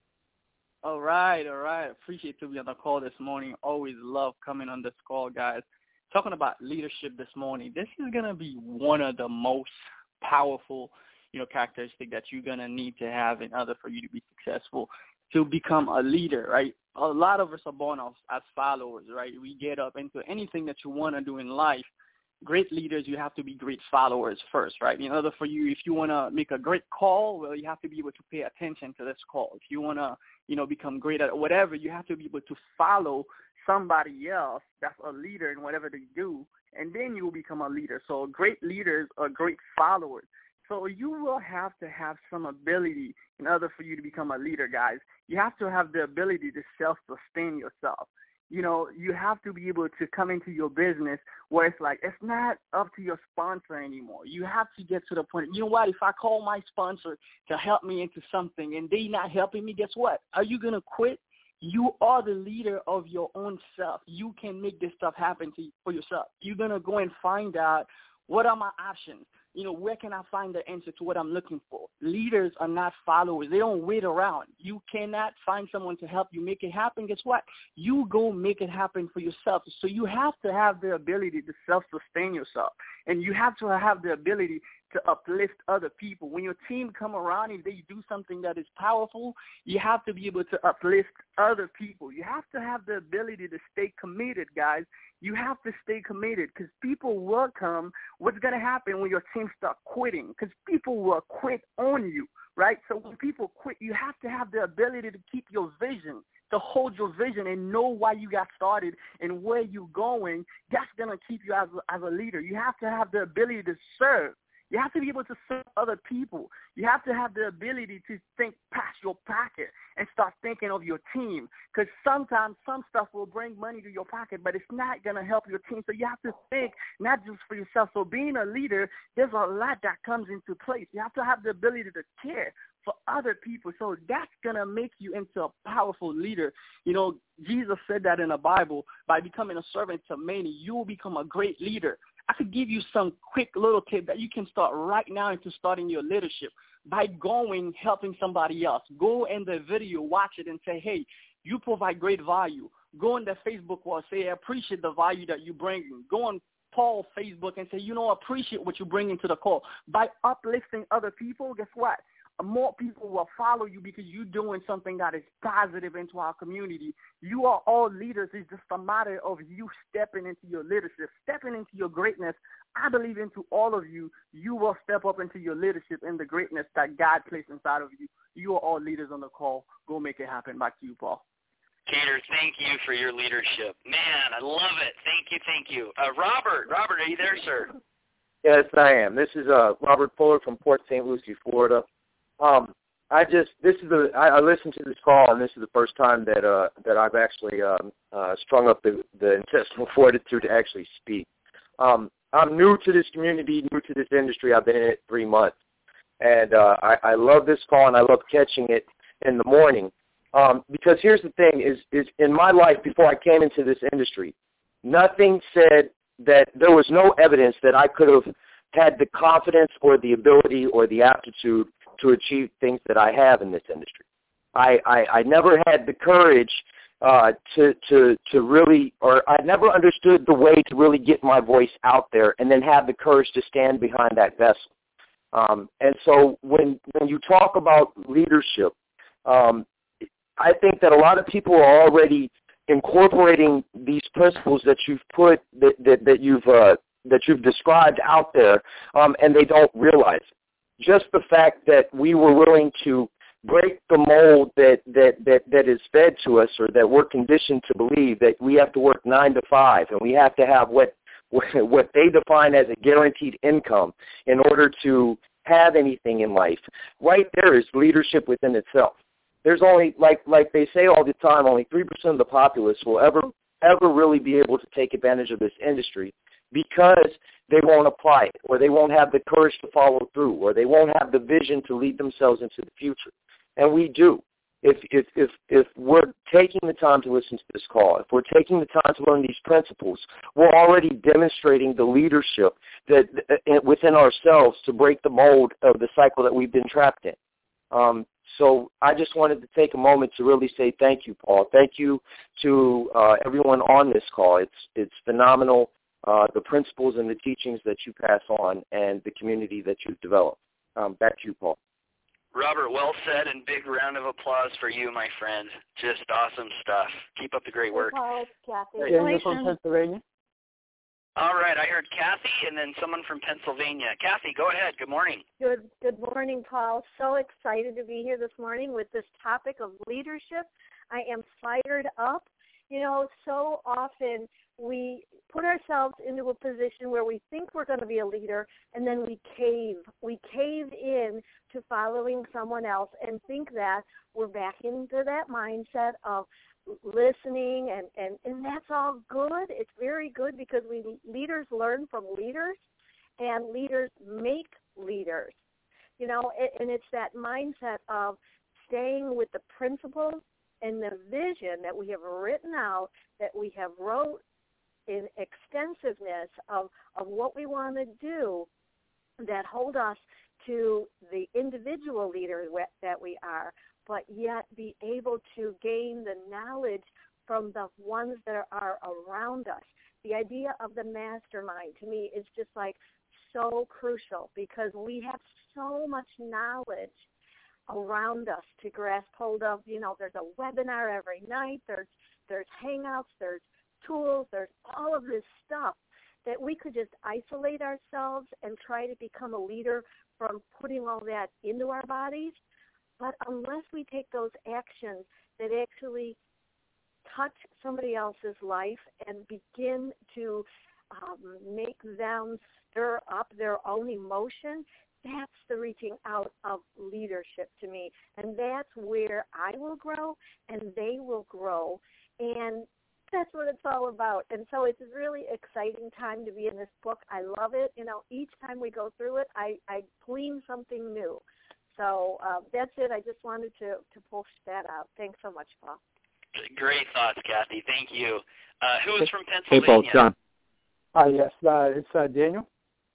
All right, all right. Appreciate to be on the call this morning. Always love coming on this call, guys. Talking about leadership this morning. This is going to be one of the most powerful, you know, characteristics that you're going to need to have in order for you to be successful, to become a leader, right? A lot of us are born as, as followers, right? We get up into anything that you want to do in life. Great leaders, you have to be great followers first, right? In order for you, if you want to make a great call, well, you have to be able to pay attention to this call. If you want to, you know, become great at whatever, you have to be able to follow somebody else that's a leader in whatever they do, and then you will become a leader. So great leaders are great followers. So you will have to have some ability in order for you to become a leader, guys. You have to have the ability to self-sustain yourself. You know, you have to be able to come into your business where it's like, it's not up to your sponsor anymore. You have to get to the point, you know what, if I call my sponsor to help me into something and they not helping me, guess what? Are you going to quit? You are the leader of your own self. You can make this stuff happen to you, for yourself. You're going to go and find out, what are my options? You know, where can I find the answer to what I'm looking for? Leaders are not followers. They don't wait around. You cannot find someone to help you make it happen. Guess what? You go make it happen for yourself. So you have to have the ability to self-sustain yourself. And you have to have the ability to uplift other people. When your team come around, if they do something that is powerful, you have to be able to uplift other people. You have to have the ability to stay committed, guys. You have to stay committed because people will come. What's going to happen when your team start quitting? Because people will quit on you, right? So when people quit, you have to have the ability to keep your vision, to hold your vision and know why you got started and where you're going. That's going to keep you as a, as a leader. You have to have the ability to serve. You have to be able to serve other people. You have to have the ability to think past your pocket and start thinking of your team, because sometimes some stuff will bring money to your pocket, but it's not going to help your team. So you have to think not just for yourself. So being a leader, there's a lot that comes into place. You have to have the ability to care for other people. So that's going to make you into a powerful leader. You know, Jesus said that in the Bible, by becoming a servant to many, you will become a great leader. I could give you some quick little tip that you can start right now into starting your leadership by going, helping somebody else. Go in the video, watch it, and say, hey, you provide great value. Go on the Facebook wall, say, I appreciate the value that you bring. Go on Paul's Facebook and say, you know, appreciate what you bring into the call. By uplifting other people, guess what? More people will follow you because you're doing something that is positive into our community. You are all leaders. It's just a matter of you stepping into your leadership, stepping into your greatness. I believe into all of you, you will step up into your leadership and the greatness that God placed inside of you. You are all leaders on the call. Go make it happen. Back to you, Paul. Cater, thank you for your leadership. Man, I love it. Thank you, thank you. Uh, Robert, Robert, are you there, sir? Yes, I am. This is uh, Robert Fuller from Port Saint Lucie, Florida. Um, I just this is the I, I listened to this call, and this is the first time that uh, that I've actually um, uh, strung up the, the intestinal fortitude to actually speak. Um, I'm new to this community, new to this industry. I've been in it three months, and uh, I, I love this call, and I love catching it in the morning. Um, because here's the thing: is is in my life before I came into this industry, nothing said that there was no evidence that I could have had the confidence or the ability or the aptitude to achieve things that I have in this industry. I, I, I never had the courage uh, to, to, to really, or I never understood the way to really get my voice out there and then have the courage to stand behind that vessel. Um, and so when, when you talk about leadership, Um, I think that a lot of people are already incorporating these principles that you've put that that, that you've uh, that you've described out there, um, and they don't realize it. Just the fact that we were willing to break the mold that, that, that, that is fed to us, or that we're conditioned to believe that we have to work nine to five and we have to have what what they define as a guaranteed income in order to have anything in life. Right there is leadership within itself. There's only, like like they say all the time, only three percent of the populace will ever ever really be able to take advantage of this industry, because they won't apply it, or they won't have the courage to follow through, or they won't have the vision to lead themselves into the future. And we do. If if if if we're taking the time to listen to this call, if we're taking the time to learn these principles, we're already demonstrating the leadership that uh, within ourselves to break the mold of the cycle that we've been trapped in. Um, so I just wanted to take a moment to really say thank you, Paul. Thank you to uh, everyone on this call. It's it's phenomenal, uh, the principles and the teachings that you pass on and the community that you've developed. Um, back to you, Paul. Robert, well said, and big round of applause for you, my friend. Just awesome stuff. Keep up the great work. Hey, Paul, Kathy. Daniel from Pennsylvania. All right, I heard Kathy and then someone from Pennsylvania. Kathy, go ahead. Good morning. Good Good morning, Paul. So excited to be here this morning with this topic of leadership. I am fired up. You know, so often we put ourselves into a position where we think we're going to be a leader, and then we cave. We cave in to following someone else and think that we're back into that mindset of listening, and, and, and that's all good. It's very good, because we leaders learn from leaders, and leaders make leaders. You know, and it's that mindset of staying with the principles and the vision that we have written out, that we have wrote in extensiveness of, of what we want to do, that hold us to the individual leader that we are, but yet be able to gain the knowledge from the ones that are around us. The idea of the mastermind, to me, is just like so crucial, because we have so much knowledge around us to grasp hold of. You know, there's a webinar every night, there's there's hangouts, there's tools, there's all of this stuff that we could just isolate ourselves and try to become a leader from putting all that into our bodies. But unless we take those actions that actually touch somebody else's life and begin to um, make them stir up their own emotion, that's the reaching out of leadership to me. And that's where I will grow and they will grow. And that's what it's all about. And so it's a really exciting time to be in this book. I love it. You know, each time we go through it, I, I glean something new. So uh, that's it. I just wanted to, to push that out. Thanks so much, Paul. Great thoughts, Kathy. Thank you. Uh, who is from Hey, Paul, Pennsylvania? John. Hi, yes, uh, it's uh, Daniel.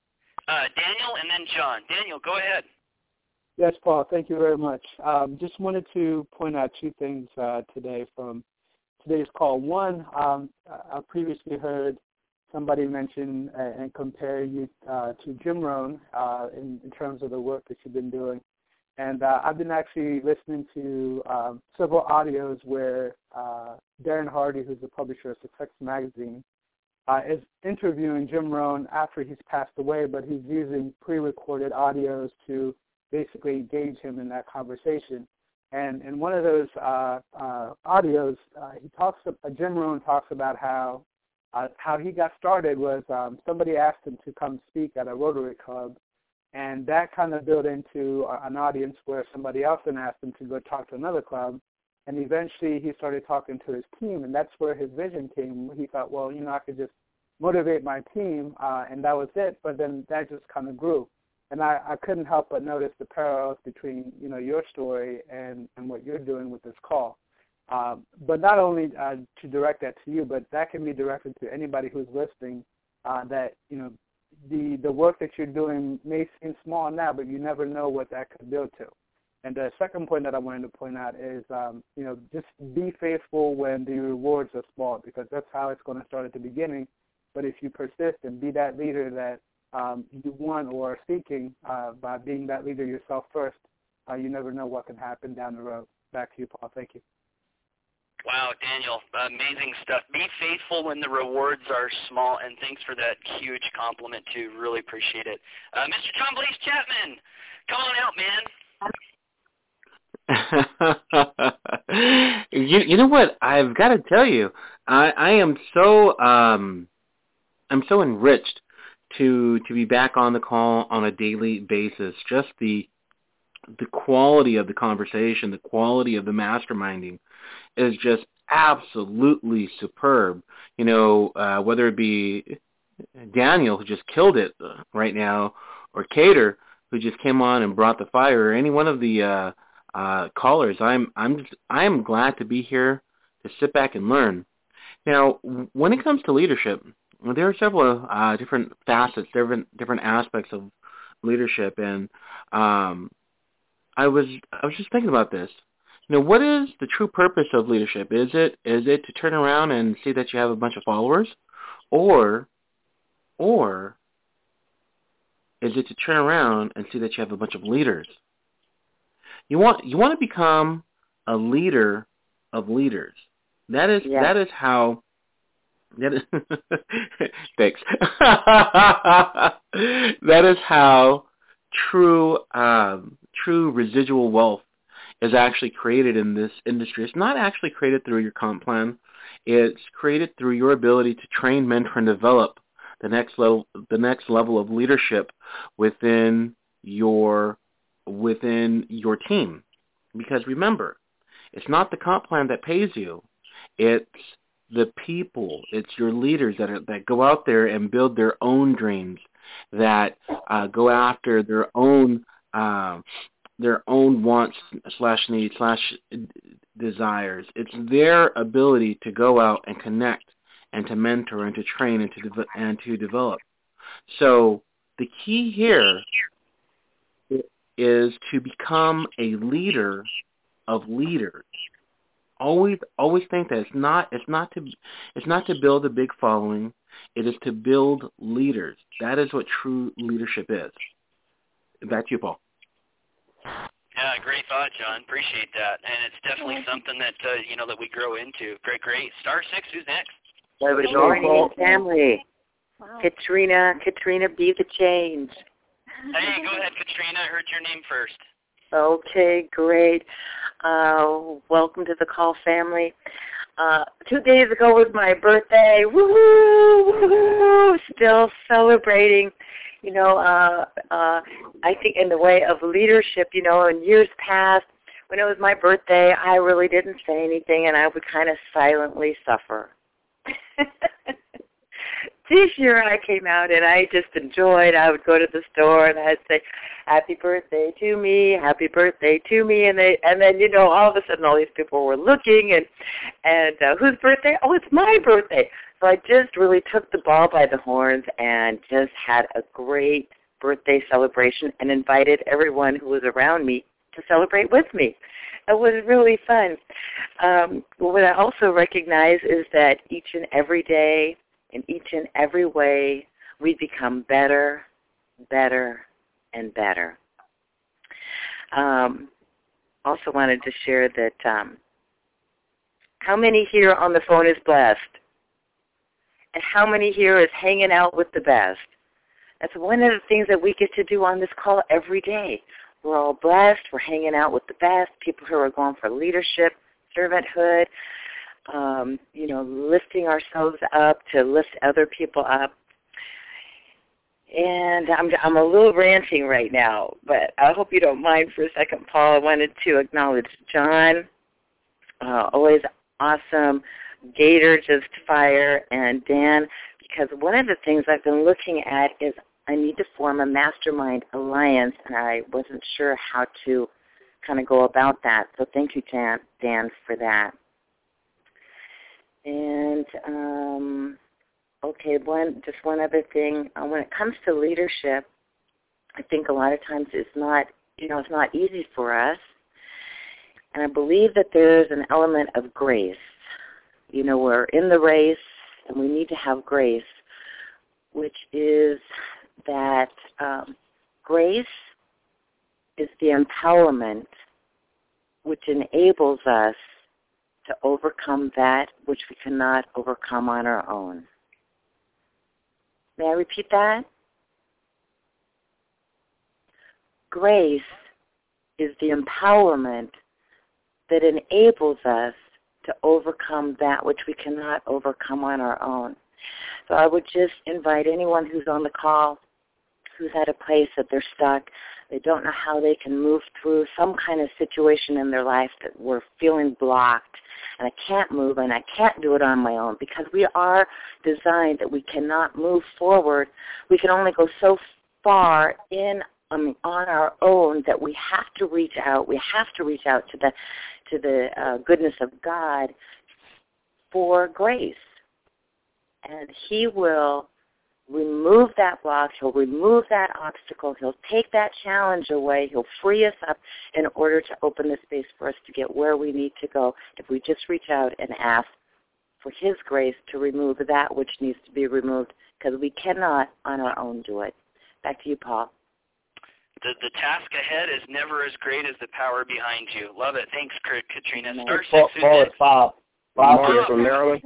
Uh, Daniel and then John. Daniel, go ahead. Yes, Paul, thank you very much. Um, just wanted to point out two things uh, today from today's call. One, um, I previously heard somebody mention uh, and compare you uh, to Jim Rohn uh, in, in terms of the work that you've been doing. And uh, I've been actually listening to um, several audios where uh, Darren Hardy, who's the publisher of Success Magazine, uh, is interviewing Jim Rohn after he's passed away, but he's using pre-recorded audios to basically engage him in that conversation. And in one of those uh, uh, audios, uh, he talks. Uh, Jim Rohn talks about how uh, how he got started was um, somebody asked him to come speak at a Rotary Club, and that kind of built into an audience where somebody else then asked him to go talk to another club, and eventually he started talking to his team, and that's where his vision came. He thought, well, you know, I could just motivate my team, uh, and that was it. But then that just kind of grew. And I, I couldn't help but notice the parallels between, you know, your story and, and what you're doing with this call. Um, but not only uh, to direct that to you, but that can be directed to anybody who's listening, uh, that, you know, the, the work that you're doing may seem small now, but you never know what that could build to. And the second point that I wanted to point out is, um, you know, just be faithful when the rewards are small, because that's how it's going to start at the beginning. But if you persist and be that leader that Um, you want or are seeking uh, by being that leader yourself first, uh, you never know what can happen down the road. Back to you, Paul. Thank you. Wow, Daniel, amazing stuff. Be faithful when the rewards are small, and thanks for that huge compliment, too. Really appreciate it. Uh, Mister John Blaze Chapman, come on out, man. you, you know what? I've got to tell you, I, I am so um, I'm so enriched to to be back on the call on a daily basis. Just the the quality of the conversation, the quality of the masterminding is just absolutely superb. You know, uh, whether it be Daniel, who just killed it right now, or Cater, who just came on and brought the fire, or any one of the uh, uh, callers, I'm I'm just, I am glad to be here to sit back and learn. Now, when it comes to leadership, there are several uh, different facets, different different aspects of leadership, and um, I was I was just thinking about this. You know, what is the true purpose of leadership? Is it is it to turn around and see that you have a bunch of followers, or or is it to turn around and see that you have a bunch of leaders? You want you want to become a leader of leaders. That is yeah. that is how. That is thanks. That is how true um, true residual wealth is actually created in this industry. It's not actually created through your comp plan. It's created through your ability to train, mentor, and develop the next level, the next level of leadership within your within your team. Because remember, it's not the comp plan that pays you. It's the people. It's your leaders that are, that go out there and build their own dreams, that uh, go after their own uh, their own wants slash needs slash desires. It's their ability to go out and connect and to mentor and to train and to de- and to develop. So the key here is to become a leader of leaders. Always, always think that it's not it's not to it's not to build a big following. It is to build leaders. That is what true leadership is. Back to you, Paul. Yeah, great thought, John. Appreciate that, and it's definitely something that uh, you know that we grow into. Great, great. Star six, who's next? Good morning, family. Wow. Katrina, Katrina, be the change. Hey, go ahead, Katrina. I heard your name first. Okay, great. Uh, welcome to the call, family. Uh, two days ago was my birthday. Woo-hoo, woo-hoo, still celebrating. You know, uh, uh, I think in the way of leadership, you know, in years past, when it was my birthday, I really didn't say anything, and I would kind of silently suffer. This year I came out and I just enjoyed. I would go to the store and I'd say, "Happy birthday to me, happy birthday to me," and they and then you know all of a sudden all these people were looking and and uh, whose birthday? Oh, it's my birthday. So I just really took the ball by the horns and just had a great birthday celebration and invited everyone who was around me to celebrate with me. It was really fun. Um, what I also recognize is that each and every day, in each and every way, we become better, better, and better. Um, also wanted to share that um, how many here on the phone is blessed? And how many here is hanging out with the best? That's one of the things that we get to do on this call every day. We're all blessed. We're hanging out with the best, people who are going for leadership, servanthood, um, you know, lifting ourselves up to lift other people up. And I'm I'm a little ranting right now, but I hope you don't mind for a second, Paul. I wanted to acknowledge John, uh, always awesome, Gator, just fire, and Dan, because one of the things I've been looking at is I need to form a mastermind alliance, and I wasn't sure how to kind of go about that. So thank you, Dan, Dan for that. And, um, okay, one just one other thing. Uh, when it comes to leadership, I think a lot of times it's not, you know, it's not easy for us. And I believe that there's an element of grace. You know, we're in the race, and we need to have grace, which is that um, grace is the empowerment which enables us to overcome that which we cannot overcome on our own. May I repeat that? Grace is the empowerment that enables us to overcome that which we cannot overcome on our own. So I would just invite anyone who's on the call who's at a place that they're stuck, they don't know how they can move through some kind of situation in their life that we're feeling blocked, and I can't move and I can't do it on my own, because we are designed that we cannot move forward. We can only go so far in um, on our own that we have to reach out. We have to reach out to the to the uh, goodness of God for grace, and He will remove that block. He'll remove that obstacle. He'll take that challenge away. He'll free us up in order to open the space for us to get where we need to go if we just reach out and ask for His grace to remove that which needs to be removed, because we cannot on our own do it. Back to you, Paul. The, the task ahead is never as great as the power behind you. Love it. Thanks, Katrina. Star Paul, six, Paul, it's Bob. Bob, Bob here from Maryland.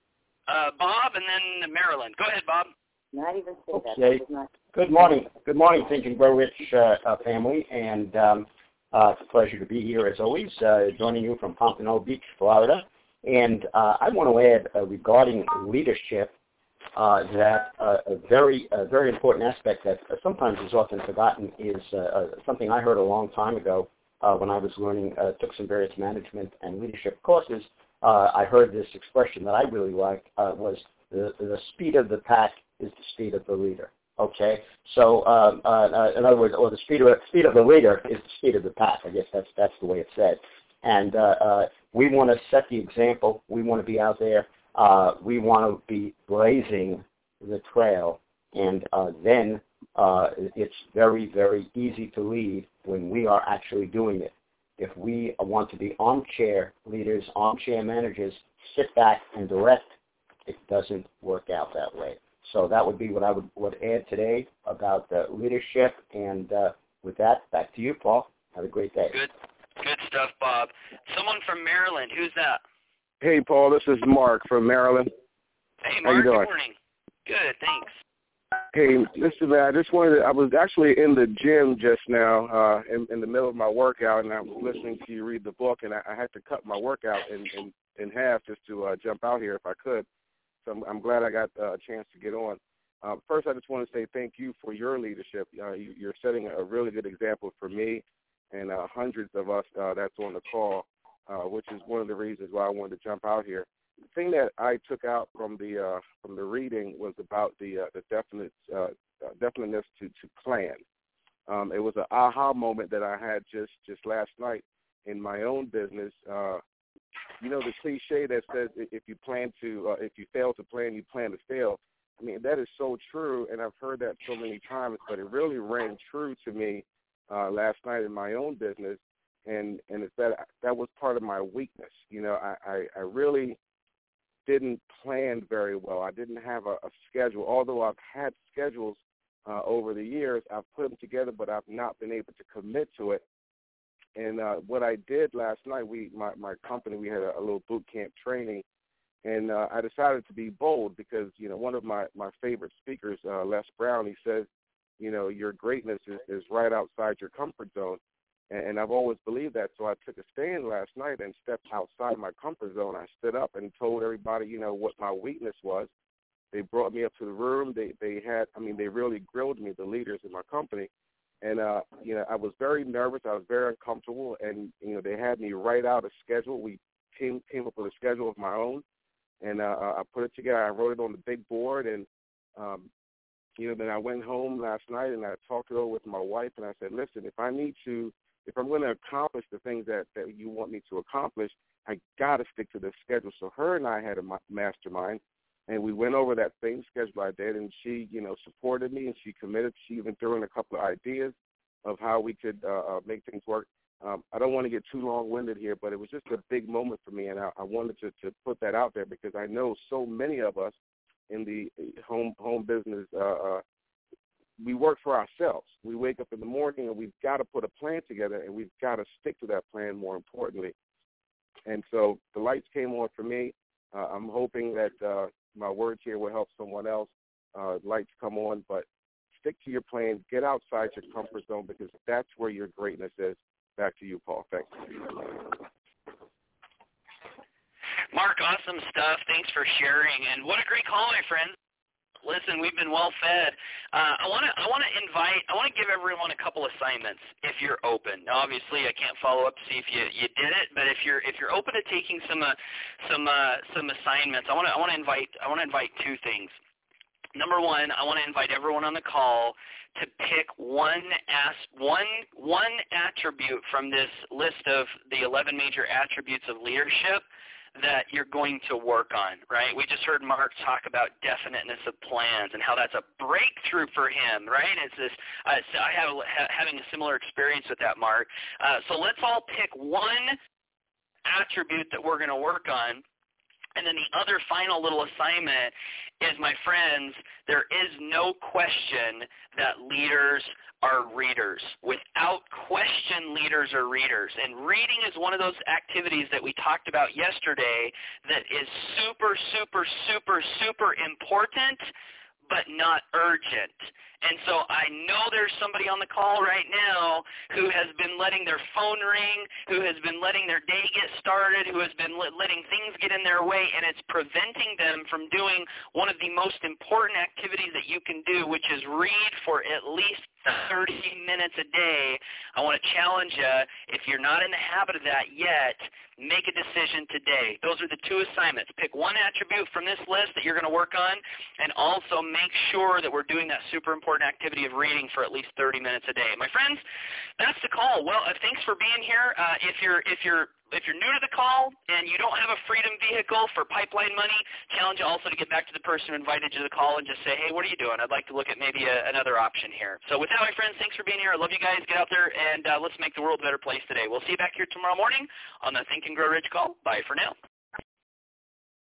Uh, Bob, and then Maryland. Go ahead, Bob. Not even say that. Okay. That not... Good morning. Good morning, Think and Grow Rich uh, uh, family, and um, uh, it's a pleasure to be here as always, uh, joining you from Pompano Beach, Florida. And uh, I want to add uh, regarding leadership uh, that uh, a very, a very important aspect that uh, sometimes is often forgotten is uh, uh, something I heard a long time ago uh, when I was learning, uh, took some various management and leadership courses. Uh, I heard this expression that I really liked uh, was the, the speed of the pack is the speed of the leader. Okay, so um, uh, uh, in other words, or the speed of speed of the leader is the speed of the pack. I guess that's that's the way it's said. And uh, uh, we want to set the example. We want to be out there. Uh, we want to be blazing the trail, and uh, then uh, it's very very easy to lead when we are actually doing it. If we want to be armchair leaders, armchair managers, sit back and direct, it doesn't work out that way. So that would be what I would, would add today about uh, leadership. And uh, with that, back to you, Paul. Have a great day. Good, good stuff, Bob. Someone from Maryland. Who's that? Hey, Paul. This is Mark from Maryland. Hey, Mark. How you doing? Good morning. Good, thanks. Hey, listen, man. I just wanted to, I was actually in the gym just now, uh, in, in the middle of my workout, and I was listening to you read the book, and I, I had to cut my workout in, in, in half just to uh, jump out here if I could. So I'm, I'm glad I got uh, a chance to get on. Uh, first, I just want to say thank you for your leadership. Uh, you, you're setting a really good example for me and uh, hundreds of us uh, that's on the call, uh, which is one of the reasons why I wanted to jump out here. The thing that I took out from the uh, from the reading was about the uh, the definite uh, definiteness to, to plan. Um, it was an aha moment that I had just, just last night in my own business. Uh, You know, the cliche that says if you plan to, uh, if you fail to plan, you plan to fail. I mean, that is so true, and I've heard that so many times, but it really rang true to me uh, last night in my own business, and, and it's that that was part of my weakness. You know, I, I, I really didn't plan very well. I didn't have a, a schedule. Although I've had schedules uh, over the years, I've put them together, but I've not been able to commit to it. And uh, what I did last night, we my, my company, we had a, a little boot camp training, and uh, I decided to be bold because, you know, one of my, my favorite speakers, uh, Les Brown, he says, you know, your greatness is, is right outside your comfort zone. And, and I've always believed that. So I took a stand last night and stepped outside my comfort zone. I stood up and told everybody, you know, what my weakness was. They brought me up to the room. They, they had, I mean, they really grilled me, the leaders in my company. And, uh, you know, I was very nervous. I was very uncomfortable. And, you know, they had me write out a schedule. We came, came up with a schedule of my own. And uh, I put it together. I wrote it on the big board. And, um, you know, then I went home last night and I talked it over with my wife. And I said, listen, if I need to, if I'm going to accomplish the things that, that you want me to accomplish, I got to stick to this schedule. So her and I had a mastermind. And we went over that same schedule I did, and she, you know, supported me, and she committed. She even threw in a couple of ideas of how we could uh, make things work. Um, I don't want to get too long-winded here, but it was just a big moment for me, and I, I wanted to, to put that out there because I know so many of us in the home home business uh, uh, we work for ourselves. We wake up in the morning and we've got to put a plan together, and we've got to stick to that plan more importantly. And so the lights came on for me. Uh, I'm hoping that uh, my words here will help someone else. Uh, lights come on, but stick to your plan. Get outside your comfort zone, because that's where your greatness is. Back to you, Paul. Thanks. Mark, awesome stuff. Thanks for sharing. And what a great call, my friend. Listen, we've been well fed. Uh, I want to I want to invite, I want to give everyone a couple assignments if you're open. Now, obviously, I can't follow up to see if you, you did it, but if you're if you're open to taking some uh, some uh, some assignments, I want to I want to invite I want to invite two things. Number one, I want to invite everyone on the call to pick one as one one attribute from this list of the eleven major attributes of leadership that you're going to work on, right? We just heard Mark talk about definiteness of plans and how that's a breakthrough for him, right? It's this. Uh, so I have ha, having a similar experience with that, Mark. Uh, so let's all pick one attribute that we're going to work on. And then the other final little assignment is, my friends, there is no question that leaders are readers. Without question, leaders are readers. And reading is one of those activities that we talked about yesterday that is super, super, super, super important, but not urgent. And so I know there's somebody on the call right now who has been letting their phone ring, who has been letting their day get started, who has been letting things get in their way, and it's preventing them from doing one of the most important activities that you can do, which is read for at least thirty minutes a day. I want to challenge you, if you're not in the habit of that yet, make a decision today. Those are the two assignments. Pick one attribute from this list that you're going to work on, and also make sure that we're doing that super important activity of reading for at least thirty minutes a day. My friends, that's the call. Well, uh, thanks for being here. Uh, if you're if you're if you're new to the call and you don't have a Freedom vehicle for pipeline money, challenge you also to get back to the person who invited you to the call and just say, hey, what are you doing? I'd like to look at maybe a, another option here. So with that, my friends, thanks for being here. I love you guys. Get out there and uh, let's make the world a better place today. We'll see you back here tomorrow morning on the Think and Grow Rich call. Bye for now.